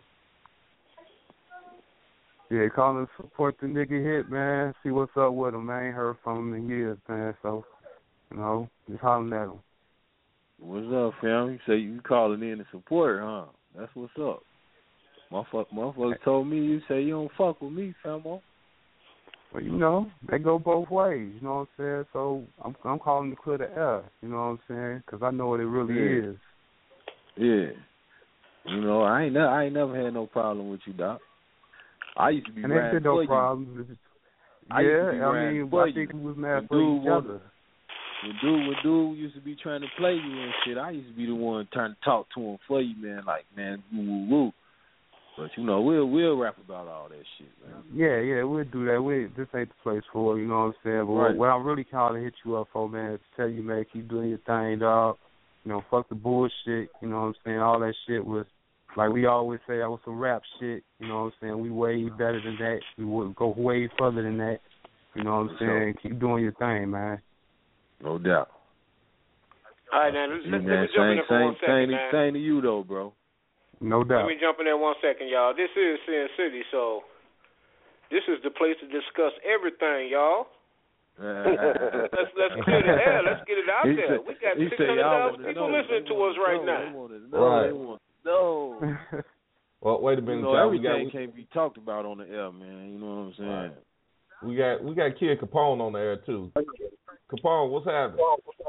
Yeah, calling to support the nigga Hit, man. See what's up with him. I ain't heard from him in years, man. So, just hollering at him. What's up, fam? You say you calling in to support, huh? That's what's up. Motherfuckers told me you say you don't fuck with me, famo. Well, they go both ways, you know what I'm saying? So I'm calling to clear the air, you know what I'm saying? Because I know what it really is. Yeah. I ain't never had no problem with you, Doc. I used to be riding no for you. Problems. I think we was mad for each other. When dude used to be trying to play you and shit, I used to be the one trying to talk to him for you, man. Like, man, woo. But we'll rap about all that shit, man. Yeah, we'll do that. This ain't the place for it, you know what I'm saying? But right. What I'm really calling to hit you up for, man, is to tell you, man, keep doing your thing, dog. Fuck the bullshit, you know what I'm saying? All that shit was, like we always say, that was some rap shit, you know what I'm saying? We way better than that. We would go way further than that, you know what I'm saying? Keep doing your thing, man. No doubt. All right, now, let me jump in there for 1 second, man. Same to you, though, bro. No doubt. Let me jump in there 1 second, y'all. This is Sin City, so this is the place to discuss everything, y'all. Let's clear the air. Let's get it out there. We got 600,000 people listening to us right now. Right. No. Well, wait a minute. Everything can't be talked about on the air, man. You know what I'm saying? Right. We got Kid Capone on the air too. Capone, what's happening?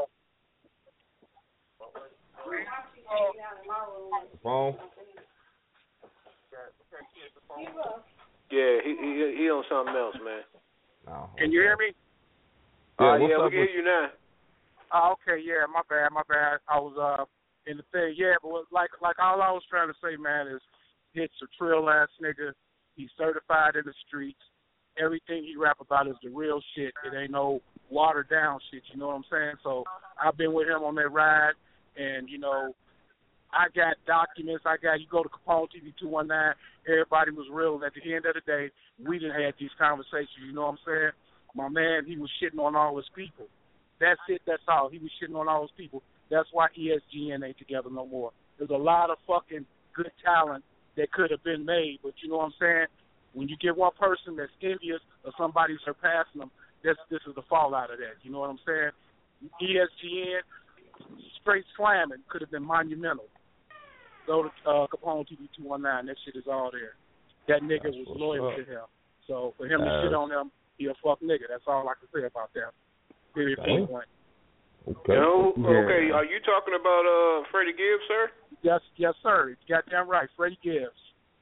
Capone. Yeah, he on something else, man. Oh, Can you hear me? Yeah, we can hear you now. Oh, okay, yeah, my bad. I was in the thing, yeah, but like all I was trying to say, man, is Hit's a trill ass nigga. He's certified in the streets. Everything he rap about is the real shit. It ain't no watered down shit. You know what I'm saying? So I've been with him on that ride, and I got documents. You go to Capone TV 219. Everybody was real. And at the end of the day, we didn't have these conversations. You know what I'm saying? My man, he was shitting on all his people. That's it. That's all. He was shitting on all his people. That's why ESGN ain't together no more. There's a lot of fucking good talent that could have been made, but you know what I'm saying? When you get one person that's envious of somebody surpassing them, this is the fallout of that. You know what I'm saying? ESGN, straight slamming, could have been monumental. Go to Capone TV 219. That shit is all there. That nigga was loyal to him. So for him to shit on him, he a fuck nigga. That's all I can say about that. Period. Point. Okay. Okay. Are you talking about Freddie Gibbs, sir? Yes, sir. Goddamn right, Freddie Gibbs.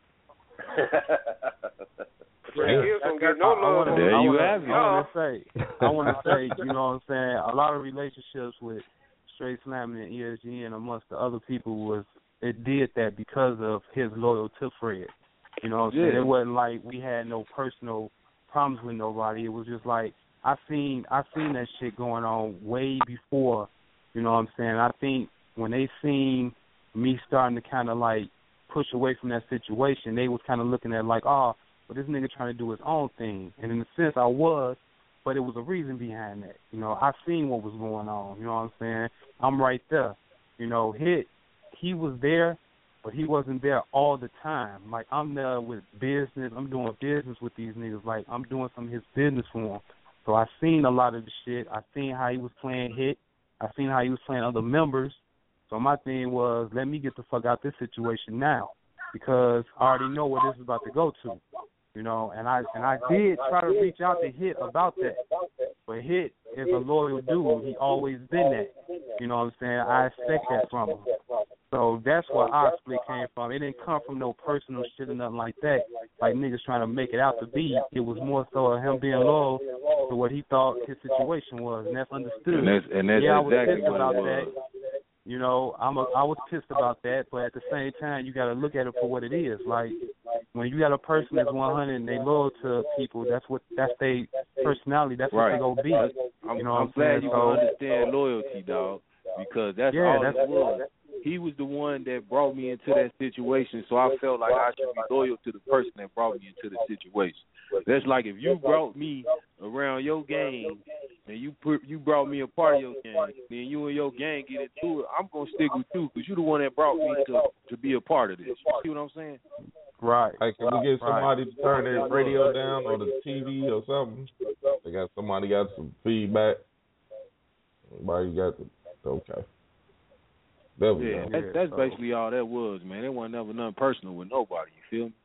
Freddie Gibbs don't get no love. There you have it. I want to say, you know what I'm saying, a lot of relationships with Straight Slamming and ESGN amongst the other people it did that because of his loyalty to Fred. You know what I'm saying? It wasn't like we had no personal problems with nobody. It was just like I seen that shit going on way before, you know what I'm saying? I think when they seen me starting to kind of like push away from that situation, they was kind of looking at like, oh, but this nigga trying to do his own thing. And in a sense I was, but it was a reason behind that. You know, I seen what was going on, you know what I'm saying? I'm right there. You know, he was there, but he wasn't there all the time. Like, I'm there with business. I'm doing business with these niggas. Like, I'm doing some of his business for him. So I seen a lot of the shit. I seen how he was playing Hit. I seen how he was playing other members. So my thing was, let me get the fuck out this situation now, because I already know where this is about to go to. You know, and I did try to reach out to Hit about that. But Hit is a loyal dude. He always been that. You know what I'm saying? I expect that from him. So that's where our split came from. It didn't come from no personal shit or nothing like that, like niggas trying to make it out to be. It was more so of him being loyal to what he thought his situation was, and that's understood. And that's I exactly was pissed about what it that. was. You know, I was pissed about that, but at the same time, you got to look at it for what it is. Like, when you got a person that's 100 and they loyal to people, that's their personality. That's what they gonna be. I'm glad you can understand loyalty, dog, because that's all it was. He was the one that brought me into that situation, so I felt like I should be loyal to the person that brought me into the situation. That's like if you brought me around your gang and you brought me a part of your gang, then you and your gang get into it, I'm going to stick with you because you're the one that brought me to be a part of this. You see what I'm saying? Right. Like, can we get somebody to turn their radio down or the TV or something? They got somebody got some feedback. Somebody got okay. That's basically all that was, man. It wasn't never nothing personal with nobody. You feel me?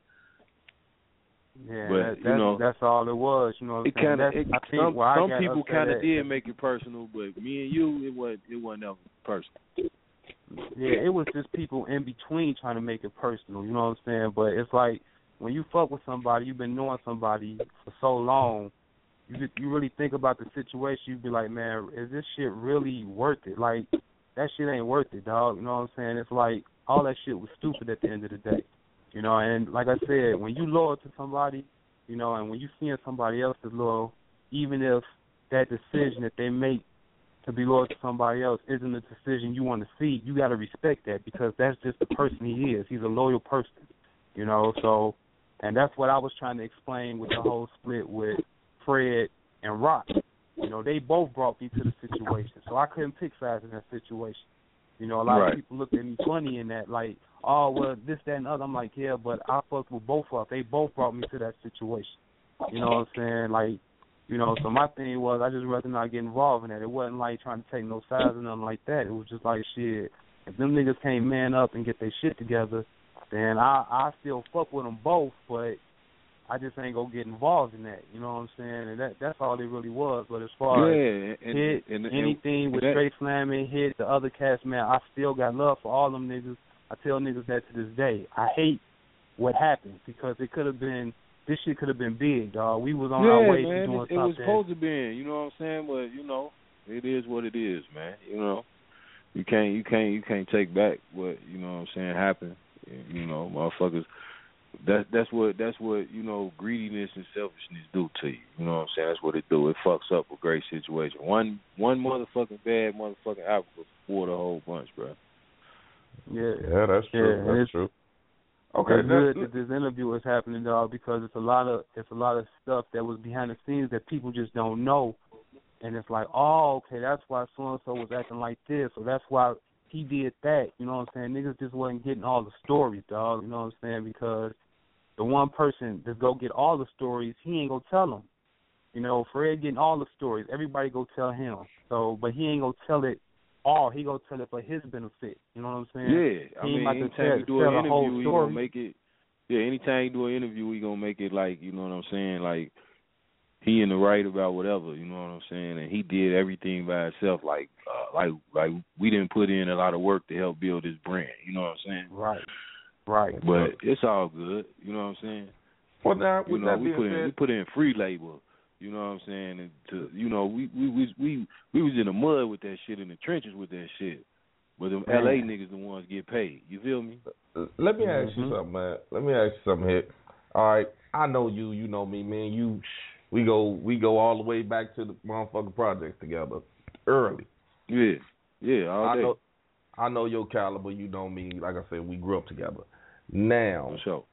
Yeah, but that's all it was. You know, some people kind of did make it personal, but me and you, it wasn't never personal. Yeah, it was just people in between trying to make it personal. You know what I'm saying? But it's like when you fuck with somebody, you've been knowing somebody for so long. You really think about the situation. You be like, man, is this shit really worth it? Like, that shit ain't worth it, dog. You know what I'm saying? It's like all that shit was stupid at the end of the day. You know, and like I said, when you loyal to somebody, you know, and when you seeing somebody else is loyal, even if that decision that they make to be loyal to somebody else isn't the decision you want to see, you got to respect that because that's just the person he is. He's a loyal person, you know. So, and that's what I was trying to explain with the whole split with Fred and Rock. You know, they both brought me to the situation, so I couldn't pick sides in that situation. You know, a lot of people looked at me funny in that, like, oh, well, this, that, and other. I'm like, yeah, but I fucked with both of them. They both brought me to that situation. You know what I'm saying? Like, you know, so my thing was I just rather not get involved in that. It wasn't like trying to take no sides or nothing like that. It was just like, shit, if them niggas can't man up and get their shit together, then I still fuck with them both, but I just ain't gonna get involved in that. You know what I'm saying? And that's all it really was. But as far as anything with Straight Slamming, Hit, the other cats, man, I still got love for all them niggas. I tell niggas that to this day. I hate what happened because it could have been, this shit could have been big, dog. We was on our way to doing something. It was supposed to be, you know what I'm saying? But, you know, it is what it is, man. You know, you can't take back what, you know what I'm saying, happened. You know, motherfuckers. That's what you know, greediness and selfishness do to you. You know what I'm saying? That's what it do. It fucks up a great situation. One motherfucking bad motherfucking apple for the whole bunch, bro. Yeah, that's true. Yeah, that's true. Okay, it's good that this interview is happening, dog, because it's a lot of stuff that was behind the scenes that people just don't know, and it's like, oh, okay, that's why so and so was acting like this, or that's why he did that. You know what I'm saying? Niggas just wasn't getting all the stories, dog. You know what I'm saying? Because the one person that go get all the stories, he ain't gonna tell them. You know, Fred getting all the stories. Everybody go tell him. So, but he ain't gonna tell it all. He gonna tell it for his benefit. You know what I'm saying? Yeah, I mean, anytime you do an interview, he gonna make it. Yeah, anytime you do an interview, he gonna make it like, you know what I'm saying, like he in the right about whatever. You know what I'm saying? And he did everything by himself. Like we didn't put in a lot of work to help build this brand. You know what I'm saying? Right. But it's all good. You know what I'm saying? Well, now, you know, we put in free labor. You know what I'm saying? And to, you know, we was in the mud with that shit, in the trenches with that shit. But them LA niggas the ones get paid. You feel me? Let me ask you something, man. Let me ask you something here. All right, I know you. You know me, man. We go all the way back to the motherfucking projects together early. Yeah, all day. I know your caliber. You know me. Like I said, we grew up together. Now, for sure.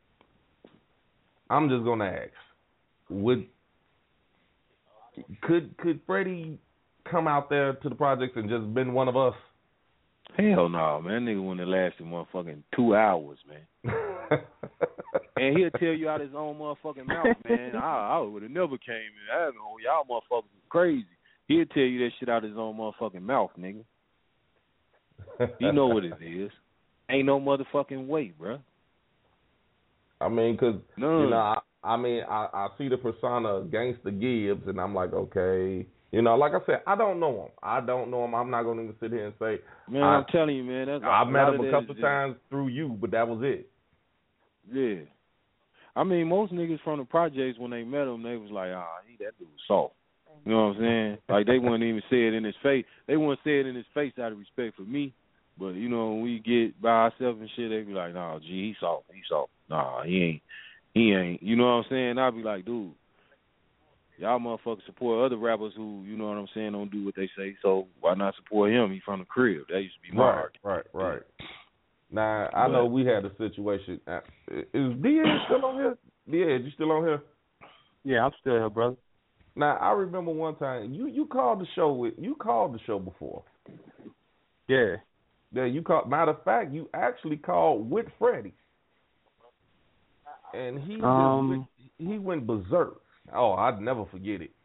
I'm just gonna ask: Could Freddie come out there to the projects and just been one of us? Hell no, man. That nigga wouldn't have lasted motherfucking 2 hours, man. And he'll tell you out his own motherfucking mouth, man. I would have never came in. I don't know, y'all motherfuckers are crazy. He'll tell you that shit out his own motherfucking mouth, nigga. You know what it is. Ain't no motherfucking way, bro. I mean, because, you know, I see the persona of Gangsta Gibbs, and I'm like, okay, You know, like I said, I don't know him. I'm not going to even sit here and say. Man, I'm telling you, man. I met him a couple of times through you, but that was it. Yeah. I mean, most niggas from the projects, when they met him, they was like, that dude was soft. You know what I'm saying? Like, they wouldn't even say it in his face. They wouldn't say it in his face out of respect for me. But, you know, when we get by ourselves and shit, they be like, nah, G, he soft. Nah, he ain't. You know what I'm saying? I'd be like, dude, y'all motherfuckers support other rappers who, you know what I'm saying, don't do what they say, so why not support him? He from the crib. That used to be my argument. Right. Now, I know we had a situation. Is D-Edge still on here? D-Edge, you still on here? Yeah, I'm still here, brother. Now, I remember one time, you called the show before. Yeah. Yeah, you called. Matter of fact, you actually called with Freddie. And he went berserk. Oh, I'd never forget it.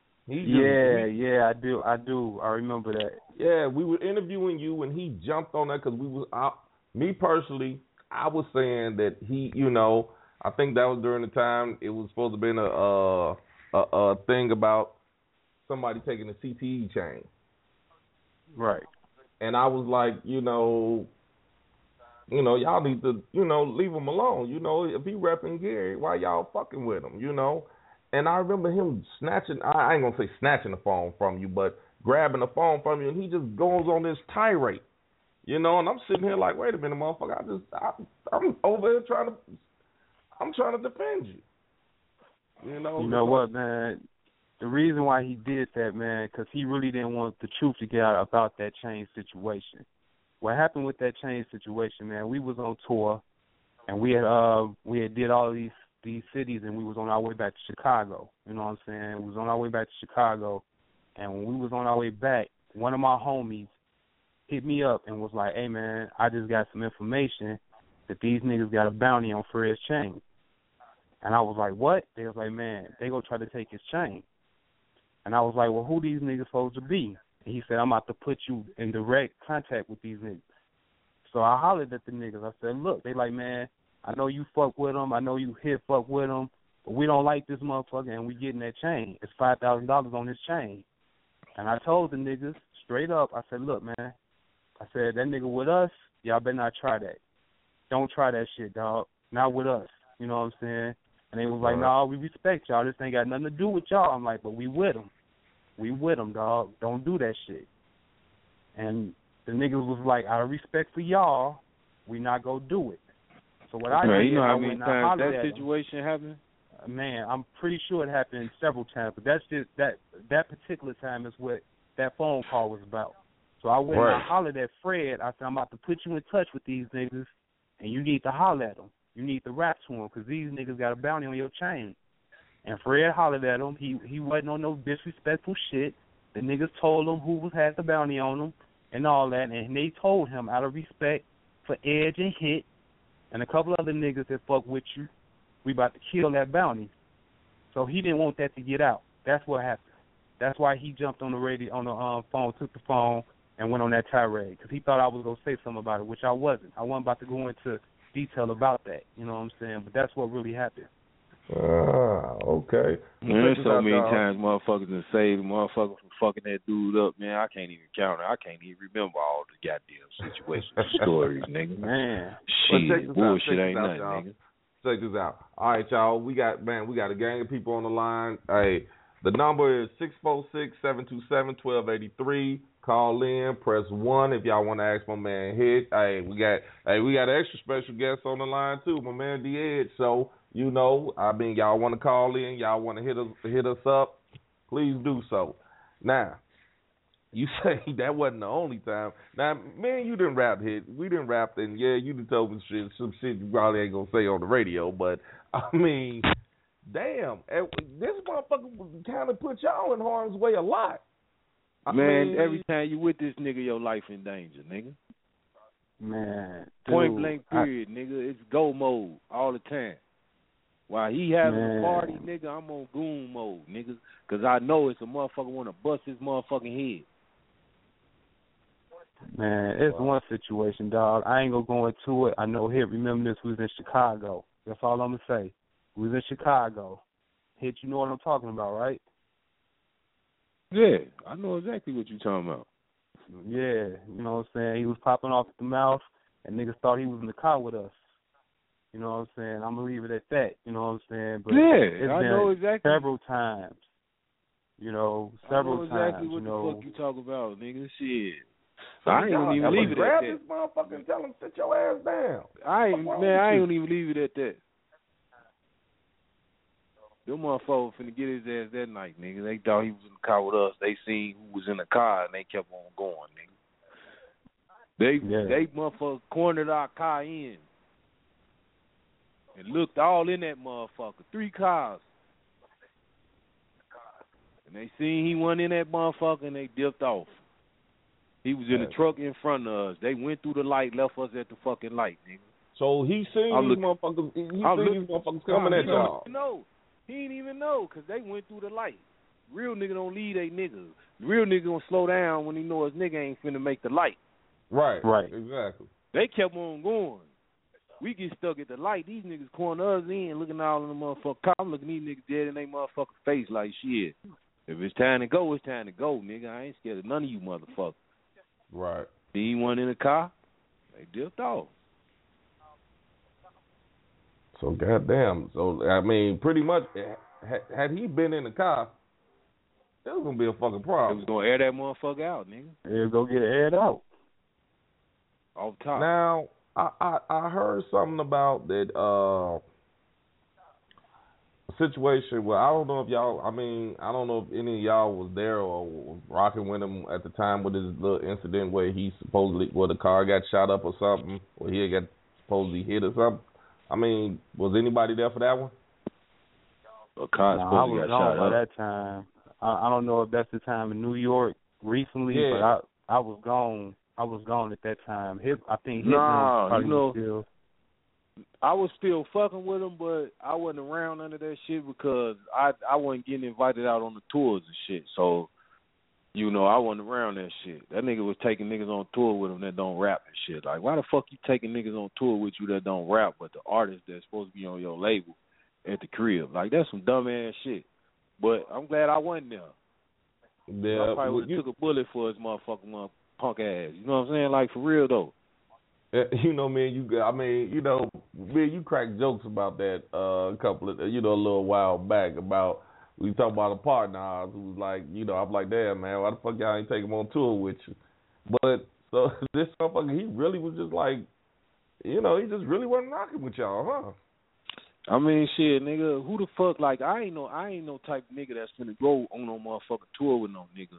Yeah, I do. I remember that. Yeah, we were interviewing you, and he jumped on that because we was out. Me personally, I was saying that he, you know, I think that was during the time it was supposed to be a thing about somebody taking a CTE chain. Right. And I was like, you know, y'all need to, leave him alone. You know, if he repping Gary, why y'all fucking with him, you know? And I remember him snatching, I ain't going to say snatching the phone from you, but grabbing the phone from you, and he just goes on this tirade, you know? And I'm sitting here like, wait a minute, motherfucker, I'm over here trying to defend you. You know what, man? The reason why he did that, man, because he really didn't want the truth to get out about that chain situation. What happened with that chain situation, man? We was on tour, and we had did all of these cities, and we was on our way back to Chicago. You know what I'm saying? We was on our way back to Chicago, and when we was on our way back, one of my homies hit me up and was like, "Hey, man, I just got some information that these niggas got a bounty on Fred's chain." And I was like, "What?" They was like, "Man, they gonna try to take his chain." And I was like, "Well, who these niggas supposed to be?" And he said, "I'm about to put you in direct contact with these niggas." So I hollered at the niggas. I said, "Look," they like, "Man, I know you fuck with them. I know you fuck with them, but we don't like this motherfucker, and we getting that chain. It's $5,000 on this chain." And I told the niggas straight up, I said, "Look, man," I said, "that nigga with us, y'all better not try that. Don't try that shit, dog. Not with us." You know what I'm saying? And they was like, "No, we respect y'all. This ain't got nothing to do with y'all." I'm like, "But we with them. We with them, dog. Don't do that shit." And the niggas was like, "Out of respect for y'all, we not gonna do it." So what I did, you know I how went many and times hollered that at situation happened? Man, I'm pretty sure it happened several times, but that's just that particular time is what that phone call was about. So I went and I hollered at Fred. I said, "I'm about to put you in touch with these niggas, and you need to holler at them. You need to rap to them because these niggas got a bounty on your chain." And Fred hollered at him. He wasn't on no disrespectful shit. The niggas told him who had the bounty on him and all that, and they told him out of respect for Edge and Hit and a couple other niggas that fuck with you, we about to kill that bounty. So he didn't want that to get out. That's what happened. That's why he jumped on the radio, on the phone, took the phone, and went on that tirade because he thought I was going to say something about it, which I wasn't. I wasn't about to go into detail about that, you know what I'm saying? But that's what really happened. Okay. There's so many times motherfuckers done saved the motherfucker from fucking that dude up, man. I can't even count it. I can't even remember all the goddamn situations, stories, nigga. Man. Shit, bullshit ain't nothing, nigga. Check this out. All right, y'all. We got a gang of people on the line. Hey, the number is 646-727-1283. Call in, press 1 if y'all want to ask my man Hit. We got an extra special guest on the line too, my man D-Edge. So, y'all want to call in, y'all want to hit us up, please do so. Now, you say that wasn't the only time. Now, man, you didn't rap, Hit. We didn't rap, and yeah, you done told me some shit you probably ain't gonna say on the radio. But I mean, damn, this motherfucker kind of put y'all in harm's way a lot. I mean, every time you with this nigga, your life in danger, nigga. Man, point blank period, nigga. It's go mode all the time. While he having a party, nigga, I'm on goon mode, nigga, because I know it's a motherfucker want to bust his motherfucking head. Man, it's one situation, dog. I ain't gonna go into it. I know Hit. Remember this? We was in Chicago. That's all I'm gonna say. We was in Chicago. Hit, you know what I'm talking about, right? Yeah, I know exactly what you're talking about. Yeah, you know what I'm saying? He was popping off at the mouth, and niggas thought he was in the car with us. You know what I'm saying? I'm going to leave it at that, you know what I'm saying? But yeah, I know exactly. Several times. You know, several times. I know exactly times, what the fuck you talk about, nigga. Shit. So I ain't gonna even leave it at that. Grab this motherfucker and tell him sit your ass down. I ain't gonna even leave it at that. Them motherfuckers finna get his ass that night, nigga. They thought he was in the car with us. They seen who was in the car and they kept on going, nigga. They motherfuckers cornered our car in and looked all in that motherfucker. 3 cars. And they seen he wasn't in that motherfucker and they dipped off. He was in the truck in front of us. They went through the light, left us at the fucking light, nigga. So he seen these motherfuckers. He seen these motherfuckers coming at y'all. No, he didn't even know because they went through the light. Real nigga don't lead they niggas. Real nigga gonna slow down when he know his nigga ain't finna make the light. Right. Exactly. They kept on going. We get stuck at the light. These niggas corner us in, looking all in the motherfucker car. I'm looking these niggas dead in they motherfucking face like shit. If it's time to go, it's time to go, nigga. I ain't scared of none of you motherfuckers. Right. See one in the car, they dipped off. So goddamn. So I mean, pretty much, had he been in the car, it was gonna be a fucking problem. It was gonna air that motherfucker out, nigga. It was gonna get aired out. Off top. Now I heard something about that situation where I don't know if y'all. I mean, I don't know if any of y'all was there or was rocking with him at the time with his little incident where he supposedly, the car got shot up or something, or he got supposedly hit or something. I mean, was anybody there for that one? A car supposedly got shot by up. that time. I don't know if that's the time in New York recently, but I was gone. I was gone at that time. I think still. I was still fucking with him, but I wasn't around none of that shit because I wasn't getting invited out on the tours and shit. So, you know, I wasn't around that shit. That nigga was taking niggas on tour with him that don't rap and shit. Like, why the fuck you taking niggas on tour with you that don't rap, but the artist that's supposed to be on your label at the crib? Like, that's some dumb ass shit. But I'm glad I wasn't there. Yeah, I probably would have took a bullet for his motherfucking punk ass. You know what I'm saying? Like, for real though. You know, man, me and you cracked jokes about that a little while back about, we talking about a partner of ours who was like, you know, I'm like, damn, man, why the fuck y'all ain't take him on tour with you? But, so, this motherfucker, he really was just like, you know, he just really wasn't rocking with y'all, huh? I mean, shit, nigga, who the fuck, like, I ain't no type of nigga that's finna go on no motherfucking tour with no nigga.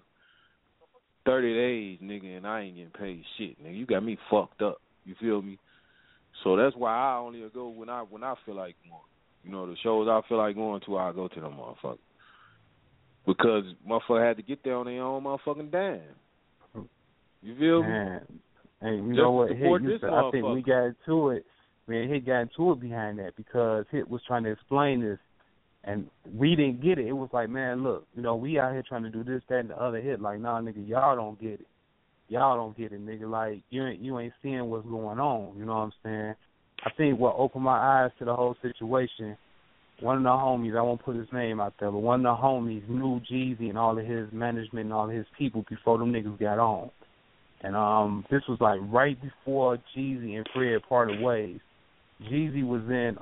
30 days, nigga, and I ain't getting paid shit, nigga. You got me fucked up. You feel me? So that's why I only go when I feel like going. You know, the shows I feel like going to, I go to them motherfuckers. Because motherfucker had to get there on their own motherfucking dime. You feel me? Man. And you know what, I think we got into it. Man, he got into it behind that because Hit was trying to explain this, and we didn't get it. It was like, man, look, you know, we out here trying to do this, that, and the other. Hit like, nah, nigga, y'all don't get it. Y'all don't get it, nigga. Like, you ain't seeing what's going on. You know what I'm saying? I think what opened my eyes to the whole situation, one of the homies, I won't put his name out there, but one of the homies knew Jeezy and all of his management and all of his people before them niggas got on. And this was like right before Jeezy and Fred parted ways. Jeezy was in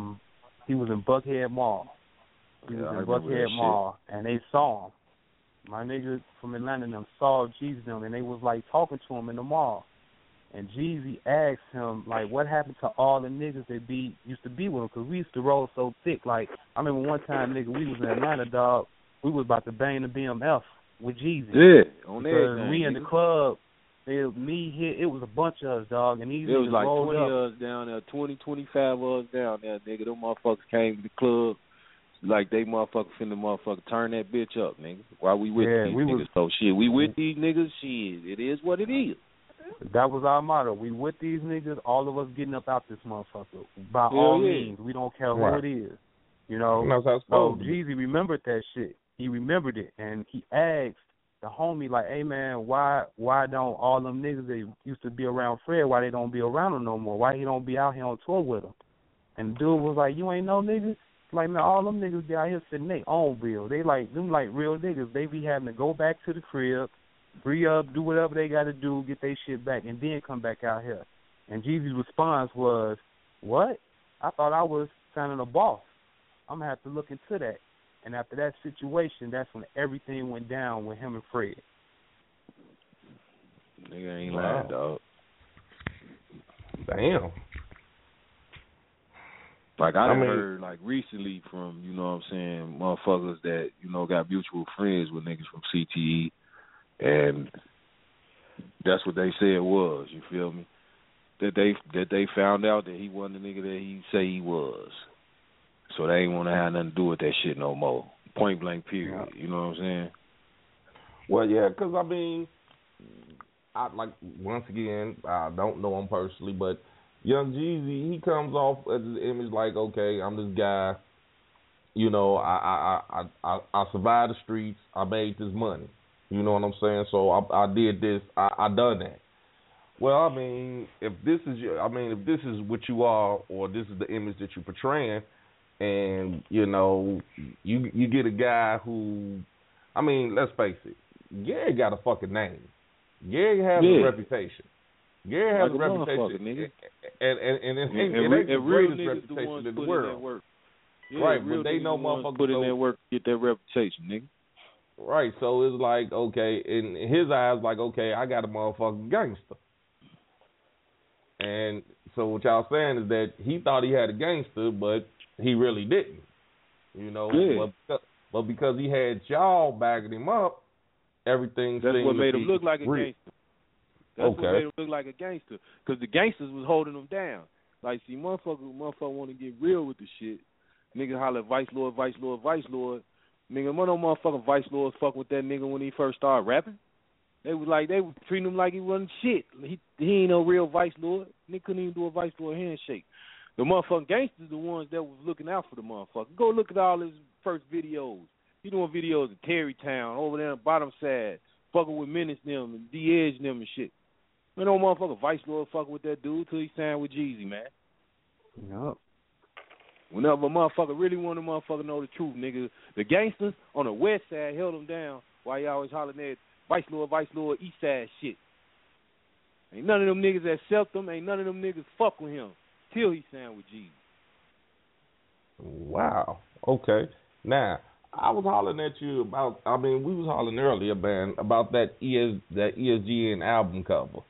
Buckhead Mall. He was in Buckhead Mall, and they saw him. My niggas from Atlanta and them saw Jeezy them, and they was like talking to him in the mall. And Jeezy asked him, like, what happened to all the niggas that used to be with him? Because we used to roll so thick. Like, I remember one time, nigga, we was in Atlanta, dog. We was about to bang the BMF with Jeezy. Yeah, on because everything. We in the club. It was a bunch of us, dog, and these it was niggas like rolled 20 up. of us down there, 20, 25 of us down there, nigga. Them motherfuckers came to the club like they finna turn that bitch up, nigga. While we with these niggas. So shit, we with these niggas, shit. It is what it is. That was our motto. We with these niggas, all of us getting up out this motherfucker. By all means. We don't care who it is. You know? So Jeezy remembered that shit. He remembered it, and he asked the homie, like, hey, man, why don't all them niggas that used to be around Fred, why they don't be around him no more? Why he don't be out here on tour with him? And the dude was like, you ain't no nigga? Like, man, all them niggas be out here sitting they own bill. They like them like real niggas. They be having to go back to the crib, re-up, do whatever they got to do, get their shit back, and then come back out here. And Jeezy's response was, what? I thought I was signing a boss. I'm going to have to look into that. And after that situation, that's when everything went down with him and Fred. Nigga ain't lying, dog. Damn. Like, I heard, like, recently from, you know what I'm saying, motherfuckers that, you know, got mutual friends with niggas from CTE, and that's what they said it was, you feel me? That they found out that he wasn't the nigga that he say he was. So they ain't want to have nothing to do with that shit no more. Point blank, period. You know what I'm saying? Well, yeah, because, I mean, once again, I don't know him personally, but Young Jeezy, he comes off as an image like, okay, I'm this guy, you know, I survived the streets, I made this money. You know what I'm saying? So I did this, I done that. Well, I mean, if this is what you are, or this is the image that you're portraying, and, you know, you get a guy who, I mean, let's face it, Gary got a fucking name. Gary has a reputation. Gary has a reputation, nigga. And it's the greatest reputation in the world. Yeah, right, but they know motherfuckers put in their work to get that reputation, nigga. Right, so it's like, okay, in his eyes, like, okay, I got a motherfucking gangster. And so what y'all saying is that he thought he had a gangster, but he really didn't. You know, but because he had y'all backing him up, everything that's seemed what made to him look like a real. gangster. That's what made him look like a gangster, because the gangsters was holding him down. Like, see, motherfucker want to get real with the shit. Nigga holler, Vice Lord, Vice Lord, Vice Lord. Nigga, no motherfucking Vice Lord fuck with that nigga when he first started rapping. They was treating him like he wasn't shit. He ain't no real Vice Lord. Nigga couldn't even do a Vice Lord handshake. The motherfucking gangsters the ones that was looking out for the motherfucker. Go look at all his first videos. He doing videos in Terrytown, over there on the bottom side, fucking with Menace them and D-Edge them and shit. Man, no motherfucker Vice Lord fucking with that dude till he signed with Jeezy, man. Yup. Whenever a motherfucker really want a motherfucker know the truth, nigga, the gangsters on the west side held him down while he always hollering at Vice Lord, east side shit. Ain't none of them niggas that accept him, ain't none of them niggas fuck with him till he signed with Jeezy. Wow. Okay. Now, I was hollering at you about, I mean, we was hollering earlier, man, about that ESGN album cover.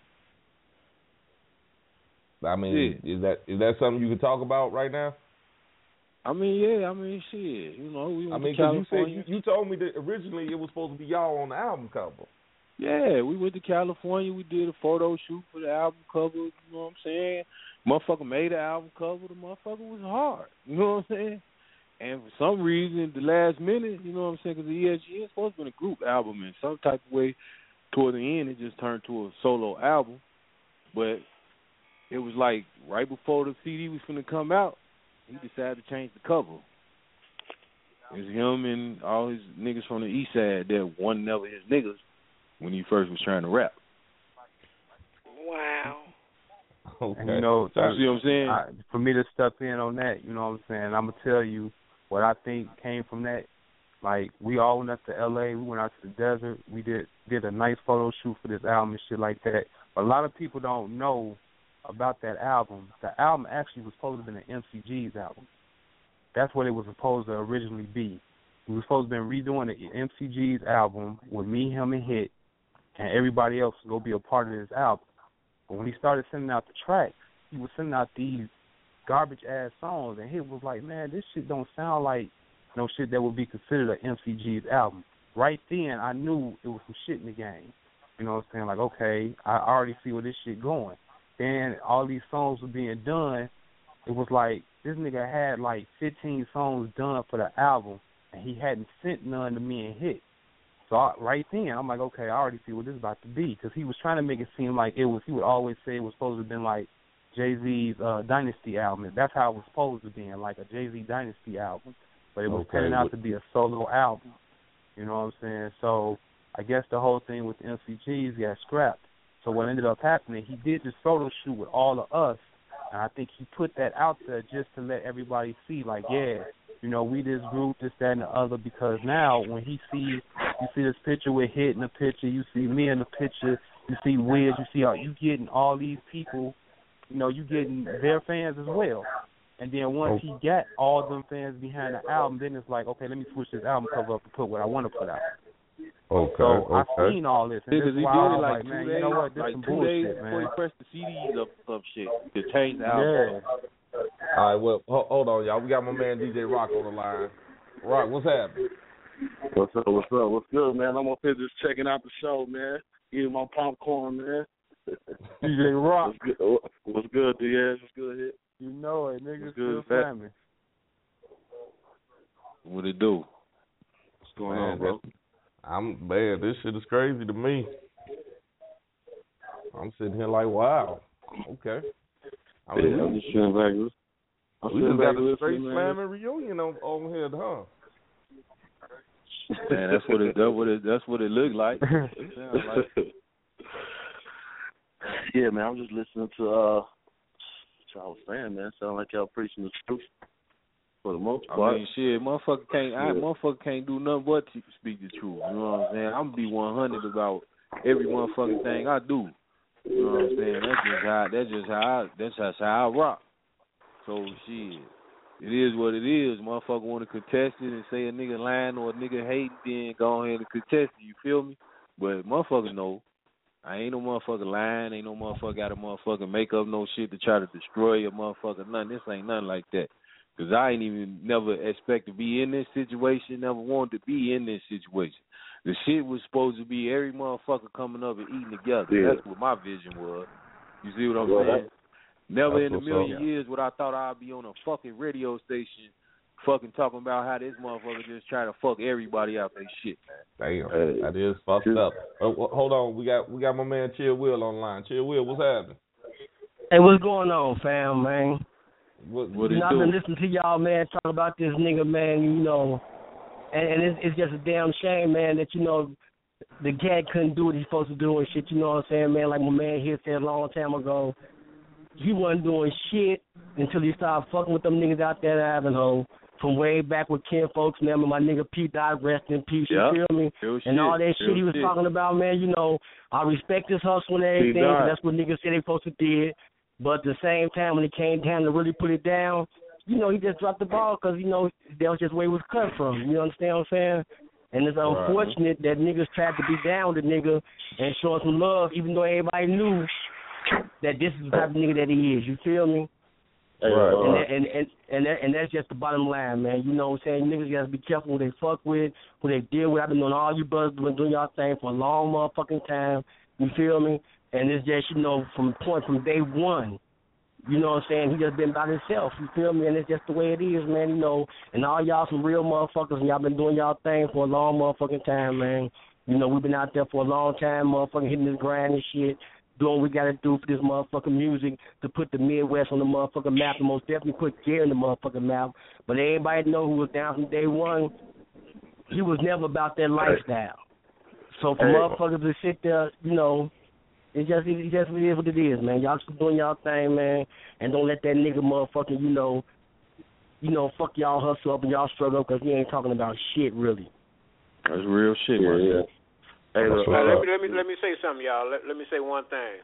I mean, is that something you can talk about right now? I mean, yeah. I mean, shit. You know, we went to California. You told me that originally it was supposed to be y'all on the album cover. Yeah, we went to California. We did a photo shoot for the album cover. You know what I'm saying? Motherfucker made the album cover. The motherfucker was hard. You know what I'm saying? And for some reason, the last minute, you know what I'm saying, because the ESG is supposed to be a group album in some type of way. Toward the end, it just turned to a solo album. But it was like right before the CD was going to come out, he decided to change the cover. It's him and all his niggas from the east side that wasn't never his niggas when he first was trying to rap. Wow. Okay. And, you know, see what I'm saying? For me to step in on that, you know what I'm saying, I'm going to tell you what I think came from that. Like, we all went up to L.A., we went out to the desert, we did a nice photo shoot for this album and shit like that. But a lot of people don't know about that album. The album actually was supposed to have been an MCG's album. That's what it was supposed to originally be. We were supposed to have been redoing the MCG's album with me, him, and Hit, and everybody else was going to be a part of this album. But when he started sending out the tracks, he was sending out these garbage-ass songs, and Hit was like, man, this shit don't sound like no shit that would be considered an MCG's album. Right then, I knew it was some shit in the game. You know what I'm saying? Like, okay, I already see where this shit going. Then all these songs were being done. It was like this nigga had like 15 songs done for the album, and he hadn't sent none to me and Hit. So right then, I'm like, okay, I already see what this is about to be, because he was trying to make it seem like it was. He would always say it was supposed to have been like Jay-Z's Dynasty album. That's how it was supposed to be, like a Jay-Z Dynasty album. But it was turning out to be a solo album. You know what I'm saying? So I guess the whole thing with the MCGs got scrapped. So what ended up happening, he did this photo shoot with all of us, And I think he put that out there just to let everybody see, like, yeah, you know, we this group, this, that, and the other, because now when you see this picture with Hit in the picture, you see me in the picture, you see Wiz, you see you getting all these people, you know, you getting their fans as well. And then once he got all them fans behind the album, then it's like, okay, let me switch this album cover up and put what I want to put out. Okay. So I've seen all this, and this is why I was like, man, days, you know what, this like some 2 bullshit, days man. before he pressed the CDs up shit to change the album. Yeah. All right, well, hold on, y'all. We got my man DJ Rock on the line. Rock, what's happening? What's up? What's good, man? I'm up here just checking out the show, man. Eating my popcorn, man. DJ Rock. What's good, Diaz? What's good, Hit? You know it, nigga. What's good, still slamming. What it do? What's going on, bro? Man, this shit is crazy to me. I'm sitting here like, wow. Okay. I'm just sitting back. We just got a straight slamming reunion on here, huh? Man, that's what it looked like. It sounds like. Yeah, man. I'm just listening to what y'all was saying, man. Sound like y'all preaching the truth for the most part. I mean, shit, motherfucker can't do nothing but speak the truth. You know what I'm saying? I'm gonna be 100 about every motherfucking thing I do. You know what I'm saying? That's just how I rock. So shit, it is what it is. Motherfucker want to contest it and say a nigga lying or a nigga hating, then go ahead and contest it. You feel me? But motherfucker know, I ain't no motherfucker lying. Ain't no motherfucker got a motherfucker make up no shit to try to destroy a motherfucker. Nothing. This ain't nothing like that. Cause I ain't even never expect to be in this situation. Never wanted to be in this situation. The shit was supposed to be every motherfucker coming up and eating together. Yeah. That's what my vision was. You see what I'm saying? Never in a million years would I thought I'd be on a fucking radio station fucking talking about how this motherfucker just trying to fuck everybody out their shit, man. Damn, that is fucked up. Hold on, we got my man Chill Will on the line. Chill Will, what's happening? Hey, what's going on, fam, man? What I've been listening to y'all, man, talking about this nigga, man, you know, and it's just a damn shame, man, that, you know, the cat couldn't do what he's supposed to do and shit, you know what I'm saying, man? Like my man here said a long time ago, he wasn't doing shit until he started fucking with them niggas out there in Ivanhoe from way back with Ken Folks, man, my nigga Pete Dot, rest in peace, you feel me? And all that shit he was talking about, man, you know, I respect his hustle and everything, that's what niggas said they supposed to do. But at the same time, when it came time to really put it down, you know, he just dropped the ball because, you know, that was just where he was cut from. You understand what I'm saying? And it's unfortunate that niggas tried to be down with the nigga and show some love, even though everybody knew that this is the type of nigga that he is. You feel me? Right. And that's just the bottom line, man. You know what I'm saying? Niggas got to be careful who they fuck with, who they deal with. I've been knowing all you brothers been doing y'all thing for a long motherfucking time. You feel me? And it's just, you know, from day one, you know what I'm saying, he just been by himself, you feel me? And it's just the way it is, man, you know. And all y'all some real motherfuckers, and y'all been doing y'all thing for a long motherfucking time, man. You know, we've been out there for a long time, motherfucking hitting this grind and shit, doing what we got to do for this motherfucking music to put the Midwest on the motherfucking map, and most definitely put Gary in the motherfucking map. But everybody know who was down from day one, he was never about that lifestyle. So for motherfuckers to sit there, you know, it just is what it is, man. Y'all keep doing y'all thing, man, and don't let that nigga motherfucking, you know, fuck y'all hustle up and y'all struggle up because he ain't talking about shit, really. That's real shit, man. Yeah. Hey, let me say something, y'all. Let me say one thing.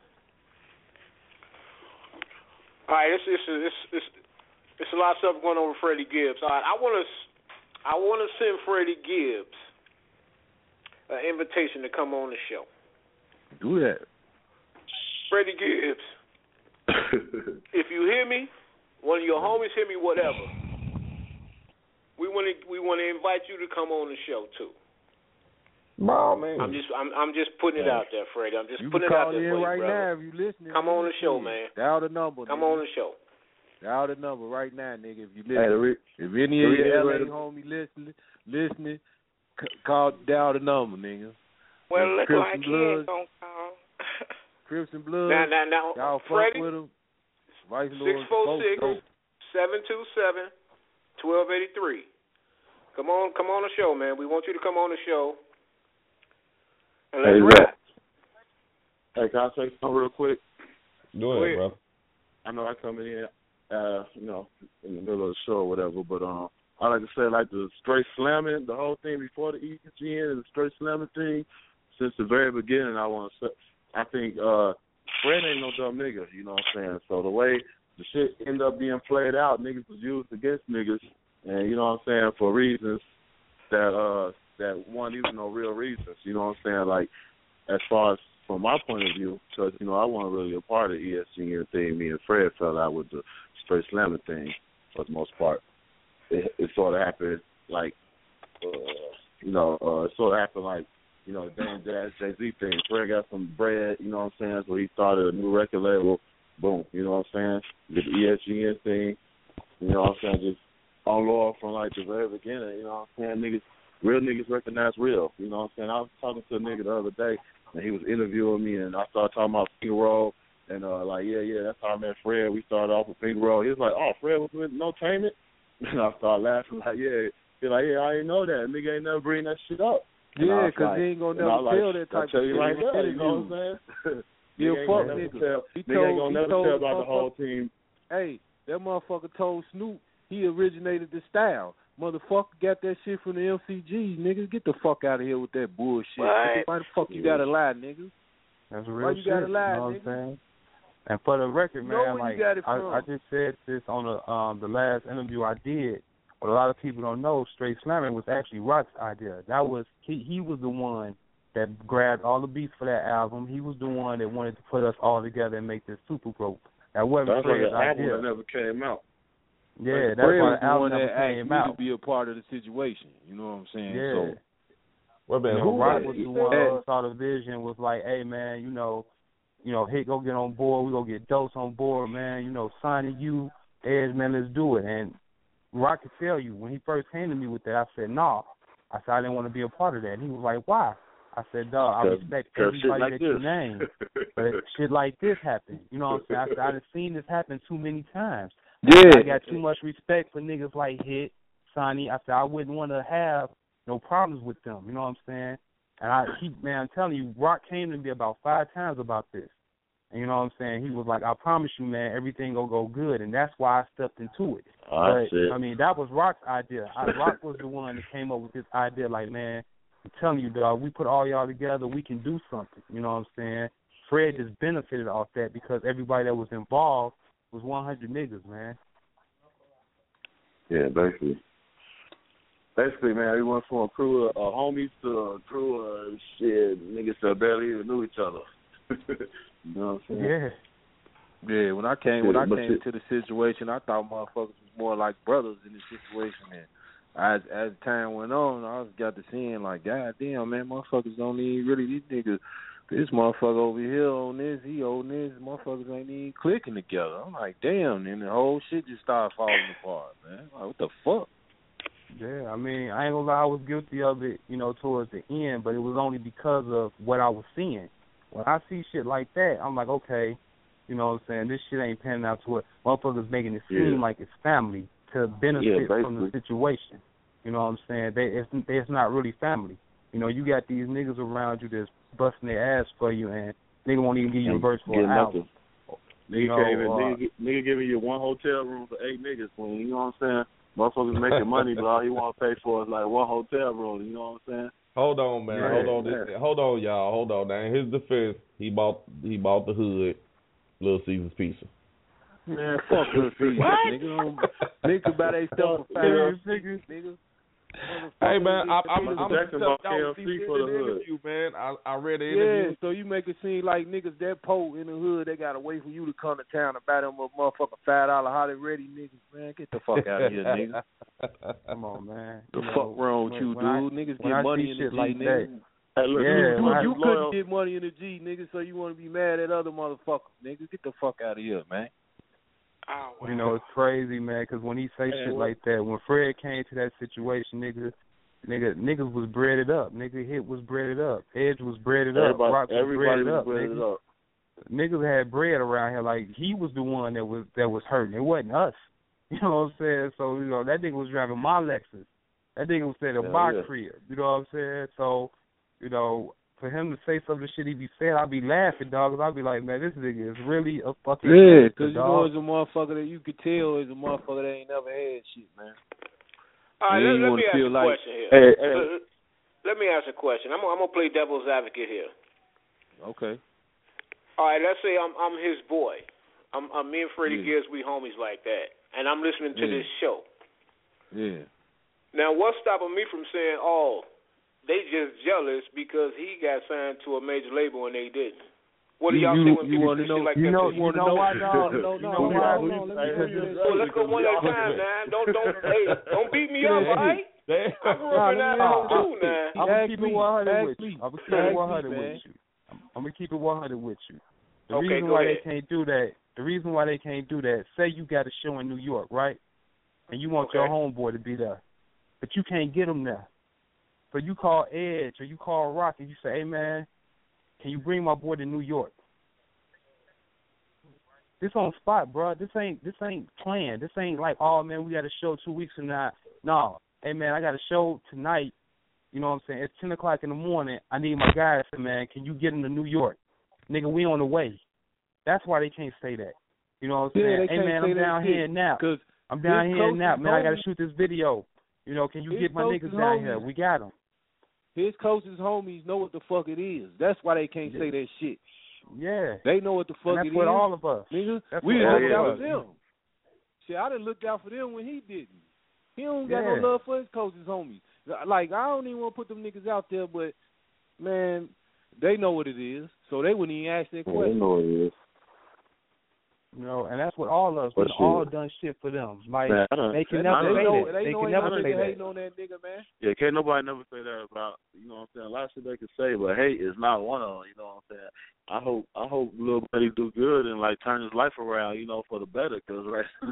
All right, it's a lot of stuff going on with Freddie Gibbs. All right, I want to send Freddie Gibbs an invitation to come on the show. Do that. Freddie Gibbs, if you hear me, one of your homies hear me, whatever. We want to invite you to come on the show too. Oh, man. I'm just putting it out there, Freddie. I'm just putting it out there for you, right brother. now if you listening. Come on the show, man. Dial the number. Come on the show. Dial the number right now, nigga. If you listen, if any of your LA homie listening, dial the number, nigga. Well, look like he ain't gonna call. Crips and Bloods. Now, y'all Freddie, fuck with them. 646-727-1283. Come on the show, man. We want you to come on the show. And let's rap. Hey, can I say something real quick? Go ahead, bro. I know I come in, you know, in the middle of the show or whatever, but I like to say, like, the straight slamming, the whole thing before the ESGN and the straight slamming thing, since the very beginning, I think Fred ain't no dumb nigga, you know what I'm saying? So the way the shit ended up being played out, niggas was used against niggas, and you know what I'm saying, for reasons that weren't even no real reasons, you know what I'm saying? Like, as far as from my point of view, because, you know, I wasn't really a part of the ESGN thing. Me and Fred fell out with the straight slamming thing for the most part. It sort of happened like, it sort of happened like, you know, the Dame Dash Jay-Z thing. Fred got some bread, you know what I'm saying, so he started a new record label. Boom, you know what I'm saying? The ESGN thing, you know what I'm saying, just on law from like the very beginning, you know what I'm saying? Real niggas recognize real, you know what I'm saying? I was talking to a nigga the other day, and he was interviewing me, and I started talking about Finger Roll, and yeah, that's how I met Fred. We started off with Finger Roll. He was like, oh, Fred was with Notainment? And I started laughing, like, yeah. He's like, yeah, I didn't know that. Nigga ain't never bring that shit up. Yeah, because he ain't going to never tell that type of shit. You right there, you know what I'm saying? Yeah, fuck nigga. Nigga ain't going to never tell about the whole team. Hey, that motherfucker told Snoop he originated the style. Motherfucker got that shit from the MCG. Niggas, get the fuck out of here with that bullshit. Why the fuck you gotta lie, niggas? That's real Why you gotta lie, you know what nigga? I'm saying? And for the record, man, like I just said this on the last interview I did. What a lot of people don't know, straight slamming was actually Rock's idea. That was he was the one that grabbed all the beats for that album. He was the one that wanted to put us all together and make this super group. That wasn't Fred's idea. That never came out. Yeah, that's why the album never came out. To be a part of the situation. You know what I'm saying? Yeah. So, well, man, Rock was the one who saw the vision, was like, hey, man, you know, Hit, go get on board. We go get Dose on board, man. You know, signing you, Edge, man, let's do it. And Rock could tell you, when he first came to me with that, I said, nah. I said, I didn't want to be a part of that. And he was like, why? I said, dog, I respect everybody like that you name. But shit like this happened. You know what I'm saying? I said, I've seen this happen too many times. Yeah. I got too much respect for niggas like Hit, Sonny. I said, I wouldn't want to have no problems with them. You know what I'm saying? And I'm telling you, Rock came to me about 5 times about this. And you know what I'm saying? He was like, I promise you, man, everything gonna go good. And that's why I stepped into it. I mean, that was Rock's idea. Rock was the one that came up with this idea, like, man, I'm telling you, dog, we put all y'all together, we can do something. You know what I'm saying? Fred just benefited off that because everybody that was involved was 100 niggas, man. Yeah, basically. Basically, man, we went from a crew of homies to a crew of niggas that barely even knew each other. You know what I'm saying? Yeah. Yeah, when I came to the situation, I thought motherfuckers was more like brothers in the situation. And as time went on, I got to seeing like, God damn, man, motherfuckers don't even really, these niggas, this motherfucker over here on this, he on this, motherfuckers ain't even clicking together. I'm like, damn, and the whole shit just started falling apart, man. Like, what the fuck? Yeah, I mean, I ain't gonna lie, I was guilty of it, you know, towards the end, but it was only because of what I was seeing. When I see shit like that, I'm like, okay, you know what I'm saying, this shit ain't panning out to it. Motherfuckers making it seem like it's family to benefit from the situation. You know what I'm saying? It's not really family. You know, you got these niggas around you that's busting their ass for you, and nigga won't even give you a verse for an album. Nigga giving you one hotel room for 8 niggas when, you know what I'm saying? Motherfuckers making money, but all he want to pay for is like one hotel room, you know what I'm saying? Hold on, man. Yeah. Hold on, y'all. Hold on. Now, in his defense, he bought the hood, Little Caesar's Pizza. Man, fuck Little Caesars, nigga. Niggas about they stuff for niggas. Hey man, I'm about KFC for the hood. Man, I read the interview. Yeah, so you make it seem like niggas that poor in the hood, they gotta wait for you to come to town and buy them a motherfucking $5 hot and ready niggas. Man, get the fuck out of here, nigga. Come on, man. The fuck wrong with you, dude? Niggas get money in the G, like nigga. Hey, look, you couldn't get money in the G, nigga, so you want to be mad at other motherfuckers, nigga. Get the fuck out of here, man. Oh, wow. You know, it's crazy, man, because when he say shit like that, when Fred came to that situation, niggas was breaded up. Nigga Hit was breaded up. Edge was breaded up. Rock was breaded up. Niggas had bread around here. Like, he was the one that was hurting. It wasn't us. You know what I'm saying? So, you know, that nigga was driving my Lexus. That nigga was staying in my crib. You know what I'm saying? So, you know, for him to say some of the shit he be saying, I'll be laughing, dog. Cause I'll be like, man, this nigga is really a fucking because you know, it's a motherfucker that you could tell is a motherfucker that ain't never had shit, man. All right, let me ask you a question here. Let me ask a question. I'm gonna play devil's advocate here. Okay. All right, let's say I'm his boy. I'm me and Freddie Gibbs, we homies like that, and I'm listening to this show. Yeah. Now, what's stopping me from saying, oh, they just jealous because he got signed to a major label and they didn't? What do y'all think when people do shit like that? You know why, dog? Let's go one at a time, now. Don't beat me up, all right? I grew up in that home too, now. I'm gonna keep it 100 with you. I'm gonna keep it 100 with you. I'm gonna keep it 100 with you. The reason why they can't do that, say you got a show in New York, right? And you want your homeboy to be there, but you can't get him there. So you call Edge or you call Rock and you say, hey, man, can you bring my boy to New York? This on spot, bro. This ain't planned. This ain't like, oh, man, we got a show 2 weeks from now. No. Hey, man, I got a show tonight. You know what I'm saying? It's 10 o'clock in the morning. I need my guys, man. Can you get him to New York? Nigga, we on the way. That's why they can't say that. You know what I'm saying? Hey, man, I'm down here now. I'm down here now. Man, I got to shoot this video. You know, can you get my niggas down here? We got them. His closest homies know what the fuck it is. That's why they can't say that shit. Yeah. They know what the fuck it is. That's what all of us. Nigga, we done looked out for them. Shit, I done looked out for them when he didn't. He don't got no love for his closest homies. Like, I don't even want to put them niggas out there, but, man, they know what it is. So they wouldn't even ask that question. They know what it is. You know, and that's what all of us, we all done shit for them. Like, they can never say that. They can never say that. Hating on that nigga, man. Yeah, can't nobody never say that about, you know what I'm saying? A lot of shit they can say, but hate is not one of them, you know what I'm saying? I hope little buddy do good and, like, turn his life around, you know, for the better, because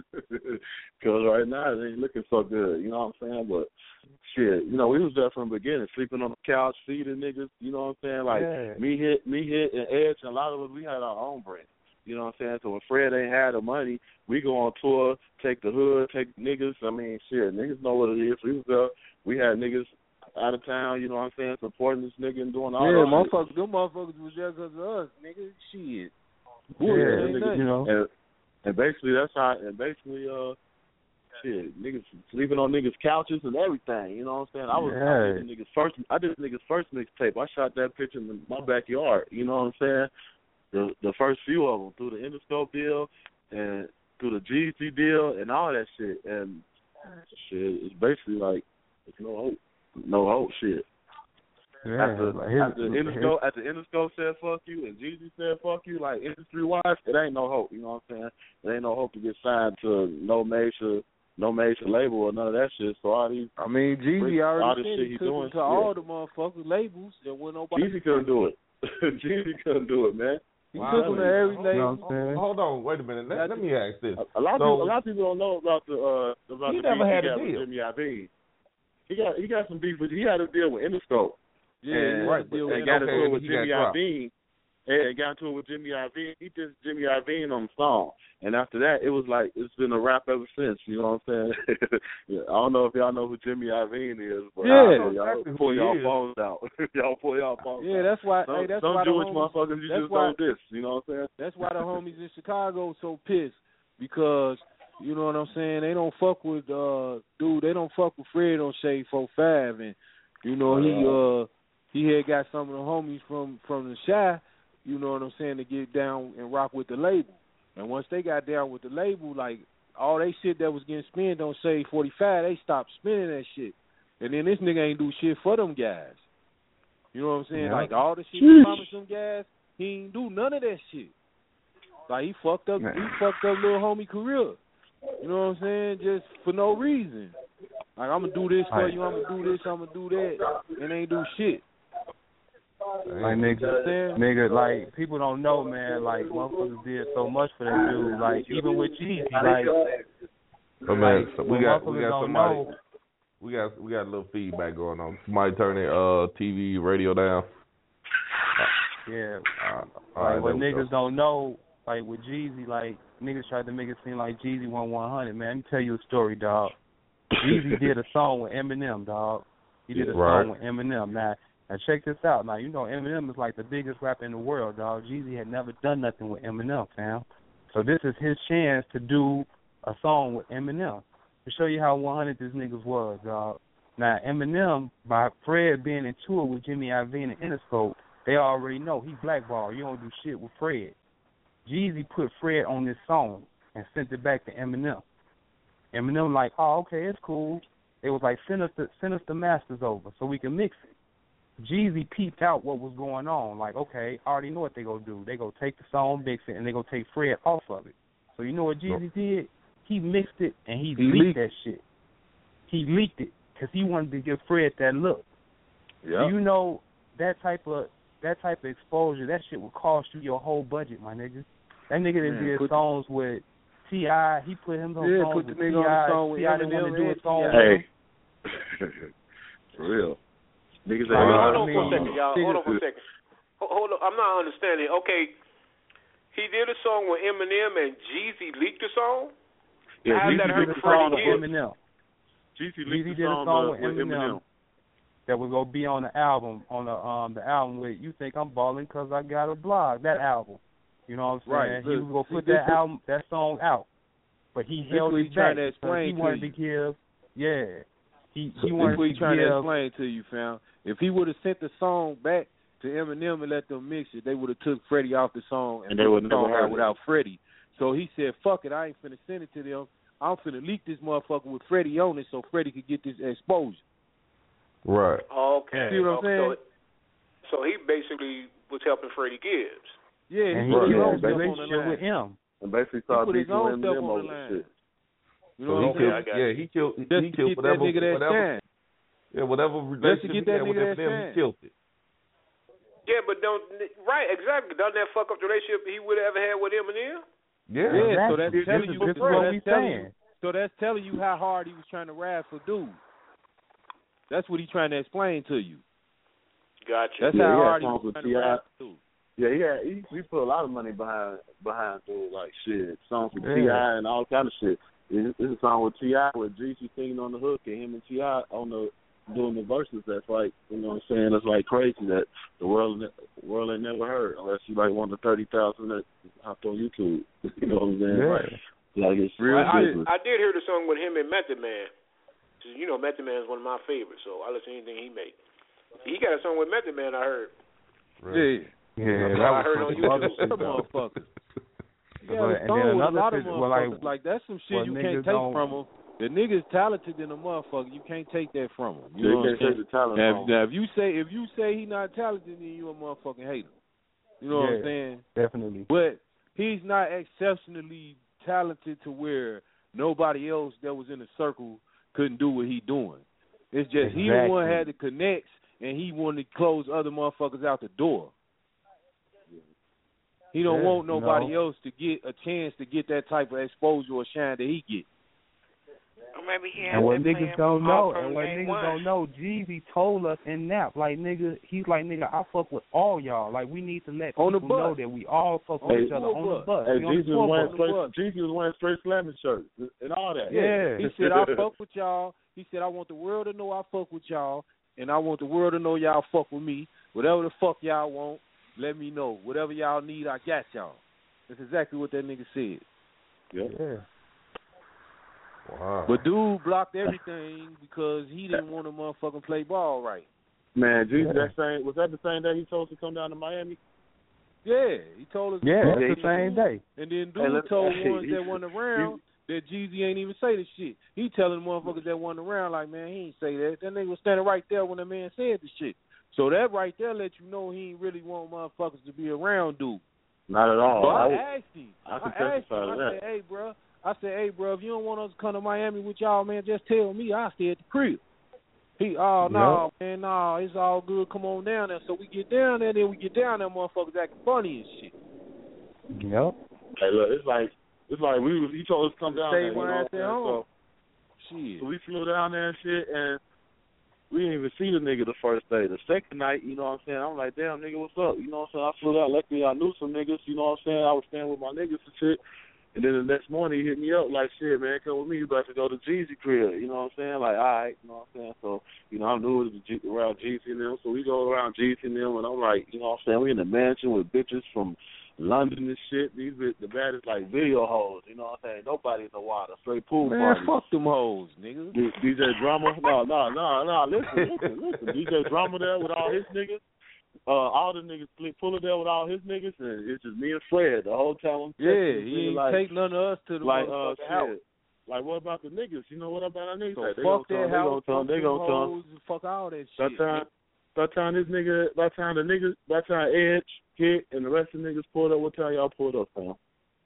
right now it ain't looking so good, you know what I'm saying? But, shit, you know, we was there from the beginning, sleeping on the couch, feeding niggas, you know what I'm saying? Like, me hit, and Edge, and a lot of us, we had our own brand. You know what I'm saying? So when Fred ain't had the money, we go on tour, take the hood, take niggas. I mean, shit, niggas know what it is. We was there. We had niggas out of town, you know what I'm saying, supporting this nigga and doing all that shit. Them motherfuckers was there because of us, nigga. Shit. Niggas, you know. And basically, that's how, shit, niggas sleeping on niggas' couches and everything, you know what I'm saying? I did niggas' first mixtape. I shot that picture in my backyard, you know what I'm saying? The first few of them through the Interscope deal and through the GC deal and all that shit. And shit, it's basically like it's no hope shit. Yeah, after Interscope said fuck you and GC said fuck you, like industry wise, it ain't no hope. You know what I'm saying? There ain't no hope to get signed to no major label or none of that shit. So all these, I mean, Jeezy already said he doing to all the motherfuckers labels that went nobody. Jeezy couldn't do it. Jeezy couldn't do it, man. He took him to every label. Hold on, wait a minute. Let me ask this. A lot of people don't know about the he never had a deal. Jimmy Iovine. He got some beef with. He had a deal with Interscope. Yeah, right. And got into it with Jimmy Iovine. And got into it with Jimmy Iovine. He did Jimmy Iovine on the song. And after that, it was like, it's been a rap ever since. You know what I'm saying? I don't know if y'all know who Jimmy Iovine is, but y'all pull y'all phones out. Y'all pull y'all phones out. Yeah, that's why. Some Jewish motherfuckers, you just don't diss. You know what I'm saying? That's why the homies in Chicago so pissed, because, you know what I'm saying, they don't fuck with, they don't fuck with Fred on Shade 45. And, you know, he had got some of the homies from the Chi, you know what I'm saying, to get down and rock with the label. And once they got down with the label, like, all they shit that was getting spent on Shade 45, they stopped spending that shit. And then this nigga ain't do shit for them guys. You know what I'm saying? Yeah. Like, all the shit he promised them guys, he ain't do none of that shit. Like, he fucked up little homie career. You know what I'm saying? Just for no reason. Like, I'm going to do this for you, I'm going to do this, I'm going to do that, and ain't do shit. Like, nigga, like, people don't know, man, like, motherfuckers did so much for that dude, like, even with Jeezy, like, oh, man, so we got somebody, we got a little feedback going on. Somebody turn their TV, radio down. Yeah, like, what niggas don't know, like, with Jeezy, like, niggas tried to make it seem like Jeezy won 100, man. Let me tell you a story, dog. Jeezy did a song with Eminem, dog. He did a song with Eminem. Now, Now check this out. Now you know Eminem is like the biggest rapper in the world, dog. Jeezy had never done nothing with Eminem, fam. So this is his chance to do a song with Eminem to show you how 100 this niggas was, dog. Now Eminem, by Fred being in tour with Jimmy Iovine and Interscope, they already know he blackballed. You don't do shit with Fred. Jeezy put Fred on this song and sent it back to Eminem. Eminem like, oh, okay, it's cool. They was like, send us the masters over so we can mix it. Jeezy peeped out what was going on. Like, okay, I already know what they gonna do. They gonna take the song, mix it, and they gonna take Fred off of it. So you know what Jeezy did? He mixed it and he leaked that shit. He leaked it because he wanted to give Fred that look. Yeah. You know that type of exposure, that shit would cost you your whole budget, my nigga. That nigga done did songs with T.I. He put him on songs with T.I. T.I. didn't want to do a song with him. For real. Niggas hold on for a second, y'all. Hold on for a second. Hold on. I'm not understanding. Okay, he did a song with Eminem and Jeezy leaked the song? Yeah, How did that hurt Freddie Gibbs? Eminem. Jeezy did a song with Eminem that was gonna be on the album, the album with "You Think I'm Ballin' 'Cause I Got a Blog." That album, you know what I'm saying? Right. He was gonna put that song out, but he held it back because he wanted to give. Yeah, he wanted to give. trying to explain to you, fam. If he would have sent the song back to Eminem and let them mix it, they would have took Freddie off the song and they would never heard without Freddie. So he said, "Fuck it, I ain't finna send it to them. I'm finna leak this motherfucker with Freddie on it so Freddie could get this exposure." Right. Okay. See what I'm saying? So he basically was helping Freddie Gibbs. Yeah, and he put his own stuff on the line with him. And basically started beating Eminem over shit. You know what I'm saying? He killed whatever. Yeah, whatever relationship he had with Eminem, he killed it. Yeah, but exactly. Doesn't that fuck up the relationship he would have ever had with Eminem? Yeah. Exactly. So that's telling you. This is what we saying. So that's telling you how hard he was trying to ride for dude. That's what he's trying to explain to you. Gotcha. That's how hard he was trying to ride for dude. Yeah, he put a lot of money behind dude, like shit, songs with T.I. and all kind of shit. This is a song with T.I. with Jeezy singing on the hook and him and T.I. on doing the verses. That's like, you know what I'm saying? That's like crazy that the world ain't never heard unless you like one of the 30,000 that hopped on YouTube. You know what I'm saying? Yeah. Like it's real. I did hear the song with him and Method Man. You know, Method Man is one of my favorites, so I listen to anything he made. He got a song with Method Man, I heard. Right. Yeah, I heard on YouTube. Motherfuckers. Yeah, and then another like that's some shit you can't take from him. The nigga's talented than a motherfucker. You can't take that from him. You know what I'm saying? Now, if you say he not talented, then you a motherfucking hater. You know what I'm saying? Definitely. But he's not exceptionally talented to where nobody else that was in the circle couldn't do what he doing. It's just he the one had the connects and he wanted to close other motherfuckers out the door. He don't want nobody else to get a chance to get that type of exposure or shine that he get. Or maybe he and what niggas don't know, Jeezy told us in Nap, like nigga, he's like nigga, I fuck with all y'all. Like we need to let people know that we all fuck with each other on the bus. Hey, Jeezy was wearing straight slamming shirts and all that. Yeah. He said I fuck with y'all. He said I want the world to know I fuck with y'all, and I want the world to know y'all fuck with me. Whatever the fuck y'all want, let me know. Whatever y'all need, I got y'all. That's exactly what that nigga said. Yeah. Wow. But dude blocked everything because he didn't want to motherfucking play ball right. Man, Jesus, was that the same day he told us to come down to Miami? Yeah, he told us. Yeah, the same day. And then dude told ones that wasn't around that Jeezy ain't even say the shit. He telling motherfuckers that wasn't around like, man, he ain't say that. That nigga was standing right there when the man said the shit. So that right there let you know he ain't really want motherfuckers to be around dude. Not at all. So I asked him. I said, hey, bro, if you don't want us to come to Miami with y'all, man, just tell me. I'll stay at the crib. No, it's all good. Come on down there. So we get down there, then we get down there, motherfuckers acting funny and shit. Yep. Hey, look, it's like he told us to come down there. Same one at their home. Shit. So we flew down there and shit, and we didn't even see the nigga the first day. The second night, you know what I'm saying, I'm like, damn, nigga, what's up? You know what I'm saying? I flew out. Luckily, I knew some niggas, you know what I'm saying? I was staying with my niggas and shit. And then the next morning he hit me up like, shit, man, come with me. You about to go to Jeezy crib. You know what I'm saying? Like, all right. You know what I'm saying? So, you know, I knew it was around Jeezy and them. So we go around Jeezy and them. And I'm like, you know what I'm saying? We in the mansion with bitches from London and shit. These the baddest, like, video hoes. You know what I'm saying? Nobody in the water. Straight pool man, party. fuck them hoes, nigga. DJ Drama. No. Listen. DJ Drama there with all his niggas. All the niggas Fuller there with all his niggas, and it's just me and Fred the whole time. Yeah, he ain't take none of us to the house. Like, what about the niggas? You know what about our niggas? So like, fuck that house, they gonna come. Fuck all that shit. By the time Edge, Hit, and the rest of the niggas pulled up, what time y'all pulled up, fam?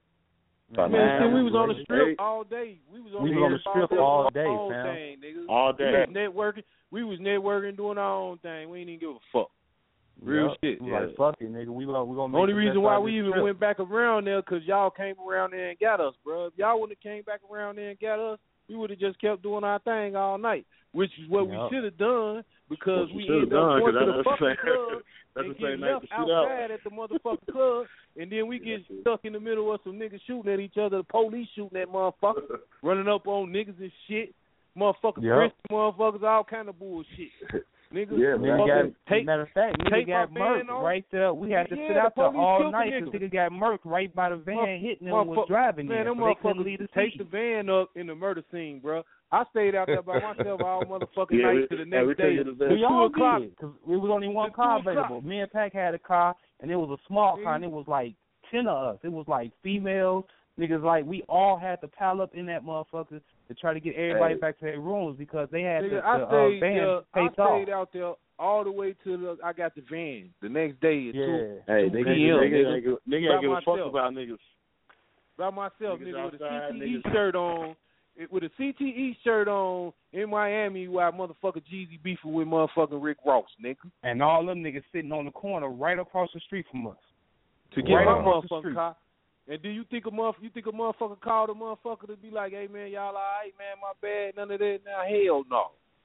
Man, we was on the strip all day. We was on the strip all day, fam. Niggas. All day. We was networking, doing our own thing. We ain't even give a fuck. Real shit. We like, fuck it, nigga. We gonna make only reason why we even went back around there because y'all came around there and got us, bro. If y'all wouldn't have came back around there and got us, we would have just kept doing our thing all night, which is what we should have done because we ended up going to the fucking club and get left outside at the motherfucking club, and then we get stuck in the middle of some niggas shooting at each other, the police shooting at motherfuckers, running up on niggas and shit, motherfuckers, Christian motherfuckers, all kind of bullshit. Nigga, matter of fact, nigga got murked right there. We had to sit out there all night because nigga got murked right by the van hitting him and was driving man, there. Them so motherfuckers take the van up in the murder scene, bro. I stayed out there by myself all motherfucking night to the next day. We all did because it was only one car available. Me and Pac had a car, and it was a small car, and it was like 10 of us. It was like females, niggas. Like we all had to pile up in that motherfucker to try to get everybody back to their rooms because they had the van faced off. I stayed out there all the way to I got the van the next day at 2 p.m. Nigga ain't give a fuck about niggas. By myself, nigga, with a CTE shirt on, with a CTE shirt on in Miami while motherfucking Jeezy beefing with motherfucking Rick Ross, nigga. And all them niggas sitting on the corner right across the street from us. To get my motherfucking car. And do you think a motherfucker called a motherfucker to be like, hey, man, y'all all right, man, my bad, none of that? Now, hell no.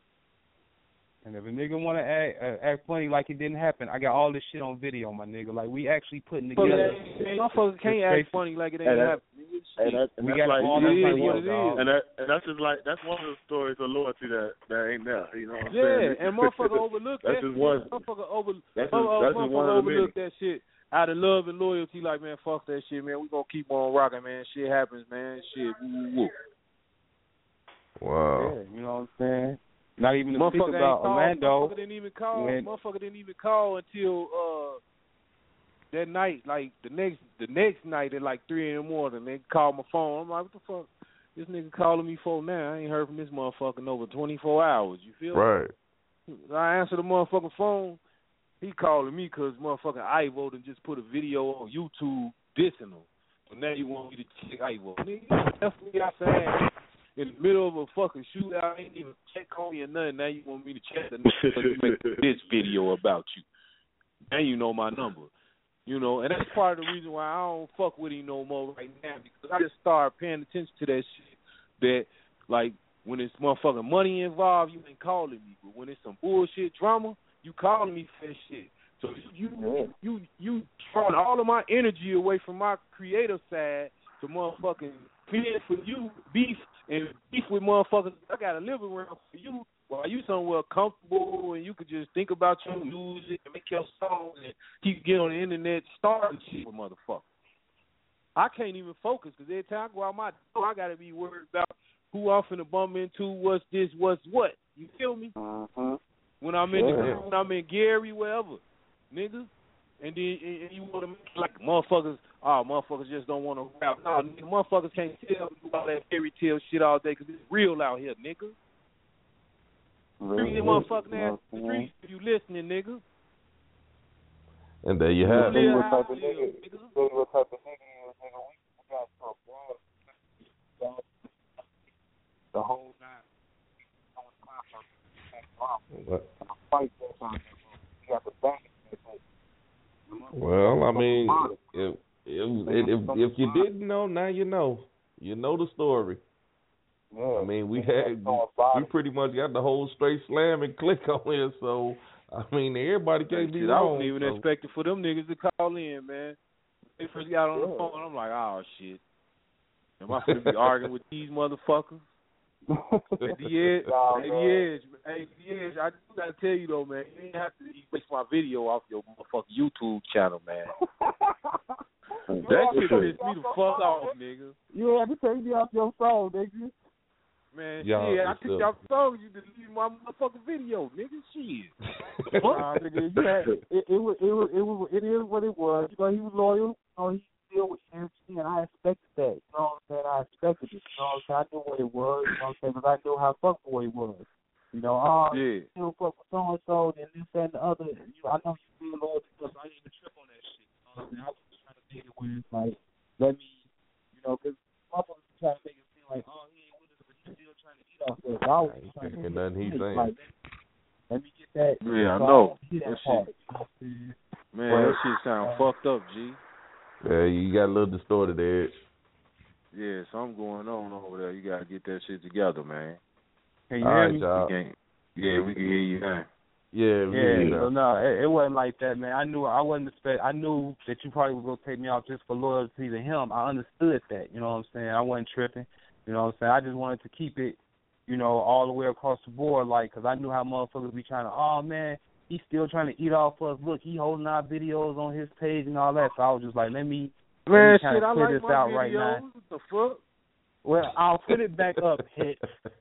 And if a nigga want to act funny like it didn't happen, I got all this shit on video, my nigga. Like, we actually putting together. Motherfuckers can't act funny like it ain't happening. We got all that what it is. And that's just like, that's one of the stories of loyalty that ain't there. You know what I'm saying? Yeah, and motherfucker overlook that shit. Motherfucker overlook that shit. Out of love and loyalty, like, man, fuck that shit, man. We gonna keep on rocking, man. Shit happens, man. Shit, woo. Wow. Yeah, you know what I'm saying? Not even to speak about Orlando. Motherfucker didn't even call until that night, like the next night at like 3 in the morning. They called my phone. I'm like, what the fuck? This nigga calling me for now. I ain't heard from this motherfucker in over 24 hours. You feel right? Me? I answer the motherfucking phone. He calling me because motherfucking Ivo done just put a video on YouTube dissing him. So now you want me to check Ivo. Nigga, that's me outside in the middle of a fucking shootout. Ain't even check on me or nothing. Now you want me to check the number so you make this video about you. Now you know my number. You know, and that's part of the reason why I don't fuck with him no more right now because I just started paying attention to that shit. That, like, when it's motherfucking money involved, you ain't calling me. But when it's some bullshit drama, you calling me for that shit. So you throwing all of my energy away from my creative side to motherfucking paying for you beef with motherfuckers. I got a living around for you while you somewhere comfortable and you could just think about your music and make your songs and keep getting on the internet starting shit with motherfuckers. I can't even focus because every time I go out my door, I got to be worried about who I'm finna bump into, what's this, what's what. You feel me? When I'm in when I'm in Gary, wherever, nigga, and then you want to make it like motherfuckers just don't want to rap. No, nigga, motherfuckers can't tell you all that fairy tale shit all day because it's real out here, nigga. Bring your motherfucking ass to the street if you listening, nigga. And there you have it. What type of nigga is, nigga? We got the whole night. Well, I mean, if you didn't know, now you know. You know the story. Yeah. I mean, we pretty much got the whole Straight Slam and Click on here, so I mean, everybody can't be wrong. I wasn't even expecting for them niggas to call in, man. They first got on the phone, I'm like, oh shit. Am I supposed to be arguing with these motherfuckers? At the edge, I just gotta tell you though, man, you ain't have to erase my video off your motherfucking YouTube channel, man. That shit pissed me the fuck off, nigga. You had to take me off your phone, nigga. Man, I took y'all phone. You deleted my motherfucking video, nigga. Shit. Nigga, it is what it was. You know, he was loyal. You know, he still with MT, and I expected that. You know what I'm saying? I expected it. You know what I'm saying? I knew what it was. You know what I'm saying? Because I knew how fuckboy it was. You know, you still fuck with so-and-so, and this, that, and the other. I know you feel loyal to us. I didn't even trip on that shit. You know what I'm saying? I was just trying to make it where it's like, let me, you know, because motherfuckers trying to make it seem like, oh, he ain't with us, but he's still trying to eat off us. I was just trying to get nothing he's saying. Like, let me get that. Yeah, I know. That shit. Man, that shit sound fucked up, G. Yeah, you got a little distorted edge. Yeah, something going on over there. You gotta get that shit together, man. Can you hear me? Yeah, we can hear you now. Yeah. So no, it wasn't like that, man. I knew I knew that you probably was gonna take me out just for loyalty to him. I understood that. You know what I'm saying? I wasn't tripping. You know what I'm saying? I just wanted to keep it, you know, all the way across the board, like, because I knew how motherfuckers be trying to, oh man, he's still trying to eat off us. Look, he holding our videos on his page and all that. So I was just like, let me kind of clear this out right now. What the fuck? Well, I'll put it back up, hit.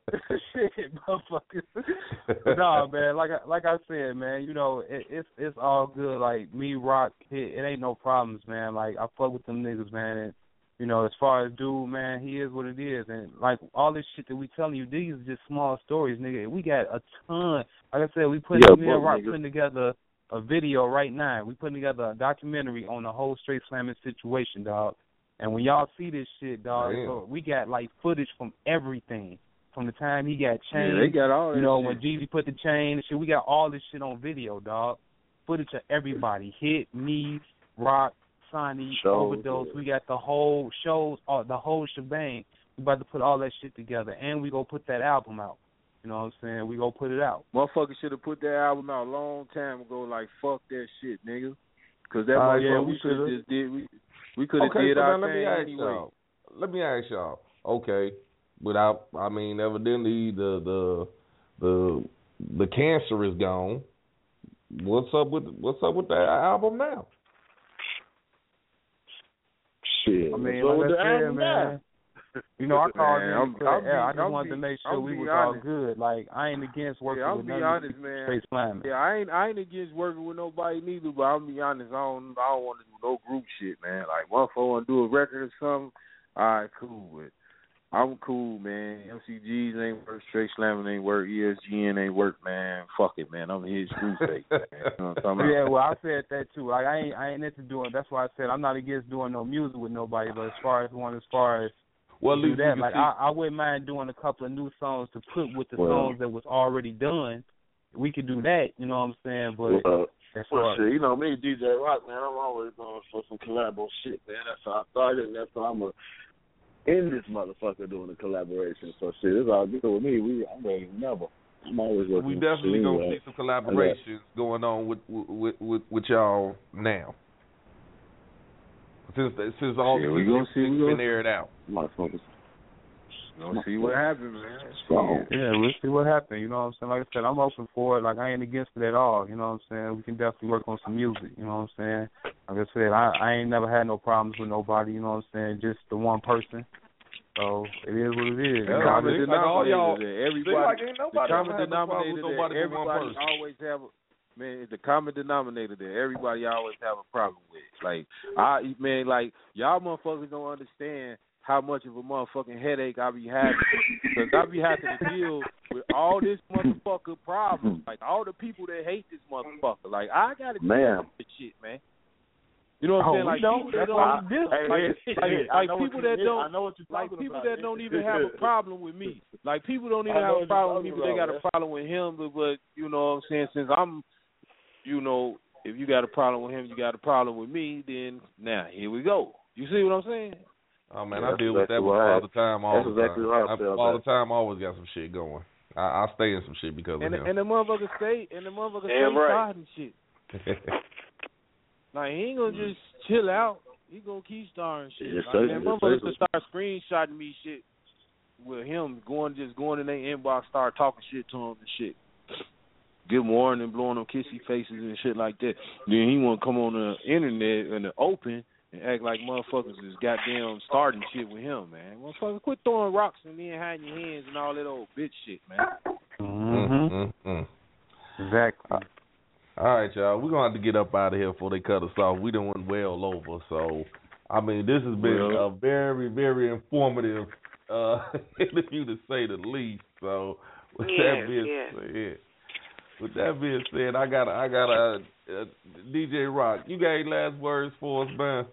Shit, motherfuckers. No, man, like I said, man, you know, it's all good. Like, me, Rock, Hit, it ain't no problems, man. Like, I fuck with them niggas, man. And, you know, as far as dude, man, he is what it is. And, like, all this shit that we telling you, these are just small stories, nigga. We got a ton. Like I said, me and Rock putting together a video right now. We putting together a documentary on the whole Straight Slamming situation, dog. And when y'all see this shit, dog, so we got, like, footage from everything. From the time he got chained. Yeah, they got all that you know, shit. when Jeezy put the chain and shit, we got all this shit on video, dog. Footage of everybody. Hit, me, Rock, Sonny, Overdose. We got the whole shows, the whole shebang. We about to put all that shit together. And we gonna put that album out. You know what I'm saying? We gonna put it out. Motherfuckers should have put that album out a long time ago. Like, fuck that shit, nigga. Because that motherfucker we could have just did. We could have did our thing anyway. Let me ask y'all. Okay, without, I mean, evidently the cancer is gone. What's up with that album now? Shit. I mean, like I said, man. You know, I called you. I just wanted to make sure we was all good. Like, I ain't against working with none of Straight Slamming. Yeah, I ain't against working with nobody neither. But I'll be honest, I don't want to do no group shit, man. Like, motherfucker want to do a record or something. All right, cool. But I'm cool, man. MCGs ain't work, Straight Slamming ain't work, ESGN ain't work, man. Fuck it, man. I'm here screw sake, man. You know what I'm talking about? Yeah, well, I said that too. Like, I ain't into doing. That's why I said I'm not against doing no music with nobody. But as far as well, do that. Like, I wouldn't mind doing a couple of new songs to put with the songs that was already done. We could do that, you know what I'm saying? But shit, you know me, DJ Rock, man. I'm always going for some collabo shit, man. That's how I started, and that's how I'm in this motherfucker doing the collaboration. So shit, it's all good with me. I'm ready to never. I'm always working. We definitely gonna see some collaborations going on with y'all now. Since all the music been aired out. Motherfuckers. Gonna see what happens, man. Yeah, we'll see what happens. You know what I'm saying? Like I said, I'm open for it. Like, I ain't against it at all. You know what I'm saying? We can definitely work on some music. You know what I'm saying? Like I said, I ain't never had no problems with nobody. You know what I'm saying? Just the one person. So it is what it is. The common denominator there. The common denominator there. Everybody always have a problem with. Like, y'all motherfuckers don't understand how much of a motherfucking headache I be having. Because I be having to deal with all this motherfucker problems. Like, all the people that hate this motherfucker. Like, I got to deal with this shit, man. You know what I'm saying? Like, people that don't even have a problem with me. Like, people don't even have a problem with me, but they got a problem with him. But you know what I'm saying? Since I'm, you know, if you got a problem with him, you got a problem with me, then now here we go. You see what I'm saying? Oh man, I deal with that all the time. All the time, I always got some shit going. I stay in some shit because of him. And the motherfucker stay starting shit. Like, he ain't gonna just chill out. He gonna keep starring shit. Yes, Like, sir. man, motherfuckers to start screenshotting me shit with him going in their inbox, start talking shit to him and shit. Good morning, blowing them kissy faces and shit like that. Then he want to come on the internet in the open and act like motherfuckers is goddamn starting shit with him, man. Motherfucker, quit throwing rocks and then hiding your hands and all that old bitch shit, man. Exactly. All right, y'all. We're going to have to get up out of here before they cut us off. We done went well over. So, I mean, this has been a very, very informative interview, to say the least. So, with that being said, I got a DJ Rock. You got any last words for us, man?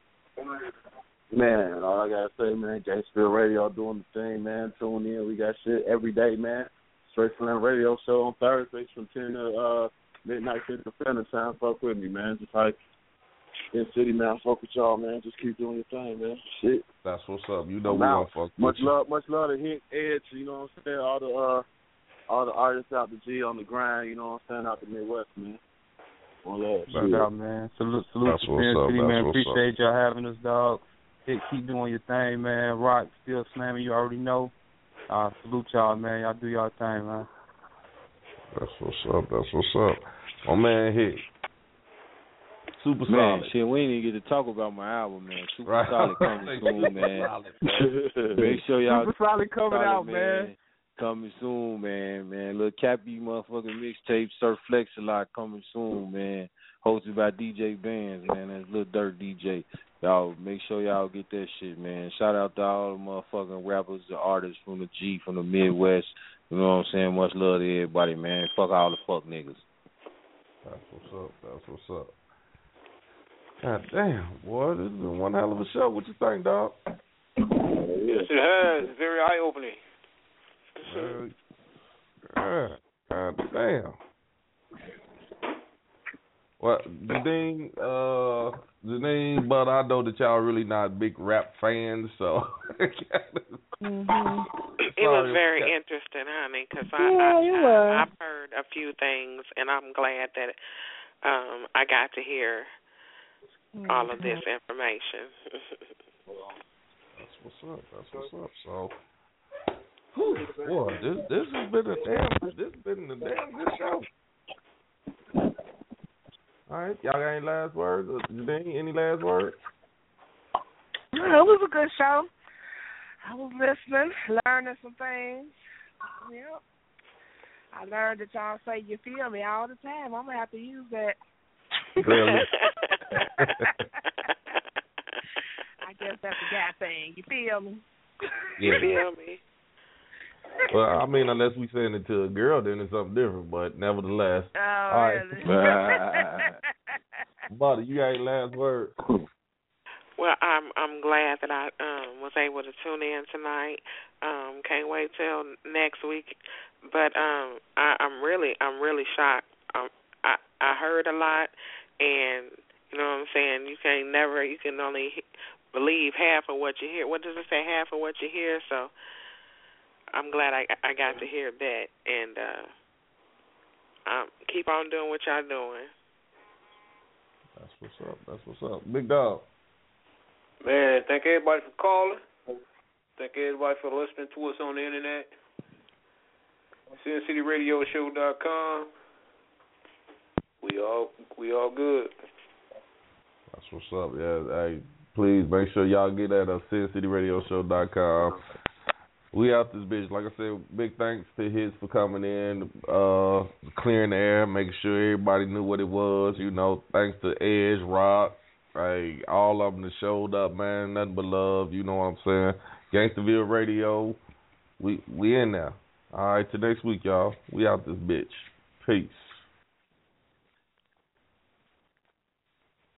Man, all I gotta say, man, Gangsta Radio doing the thing, man. Tune in. We got shit every day, man. Straight Slam Radio show on Thursdays from 10 to midnight Central Standard Time. Fuck with me, man. Just like in City, man. Fuck with y'all, man. Just keep doing your thing, man. Shit. That's what's up. You know we gonna fuck with you. Much love to Hit Edge. You know what I'm saying? All the artists out the G on the grind. You know what I'm saying? Out the Midwest, man. One love. No doubt, man. Salute to Sin City, man. Appreciate y'all having us, dog. Keep doing your thing, man. Rock still slamming. You already know. Salute y'all, man. Y'all do y'all thing, man. That's what's up. My man Hit. Super man, solid. Shit, we ain't even get to talk about my album, man. Super Solid coming soon, man. Make sure y'all Super Solid coming out, man. Coming soon, man. Little Cappy motherfucking mixtape, Surf Flex a lot coming soon, man. Hosted by DJ Bands, man. That's Lil Dirt DJ. Y'all make sure y'all get that shit, man. Shout out to all the motherfucking rappers, the artists from the G, from the Midwest. You know what I'm saying? Much love to everybody, man. Fuck all the fuck niggas. That's what's up. God damn, boy, this has been one hell of a show. What you think, dog? Yes, it has. Very eye-opening. God damn. Well, Janine, but I know that y'all really not big rap fans, so. It was very interesting, honey, because I've heard a few things, and I'm glad that I got to hear all of this information. That's what's up. So, boy, this has been a damn good show. All right, y'all got any last words? Janine, any last words? It was a good show. I was listening, learning some things. Yep. I learned that y'all say you feel me all the time. I'm going to have to use that. Really? I guess that's a guy thing. You feel me? Yeah. You feel me? Well, I mean, unless we saying it to a girl, then it's something different. But nevertheless. Oh, all really? Right. Buddy, you got any last word? Well, I'm glad that I was able to tune in tonight. Can't wait till next week. But I'm really shocked. I heard a lot, and you know what I'm saying. You can only believe half of what you hear. What does it say? Half of what you hear. So I'm glad I got to hear that, and keep on doing what y'all doing. That's what's up. Big dog. Man, thank everybody for calling. Thank everybody for listening to us on the internet. SinCityRadioShow.com. We all good. That's what's up. Yeah, hey, please make sure y'all get that at SinCityRadioShow.com. We out this bitch. Like I said, big thanks to Hits for coming in, clearing the air, making sure everybody knew what it was. You know, thanks to Edge, Rock, hey, all of them that showed up, man. Nothing but love. You know what I'm saying? Gangsterville Radio, we in there. All right, till next week, y'all. We out this bitch. Peace.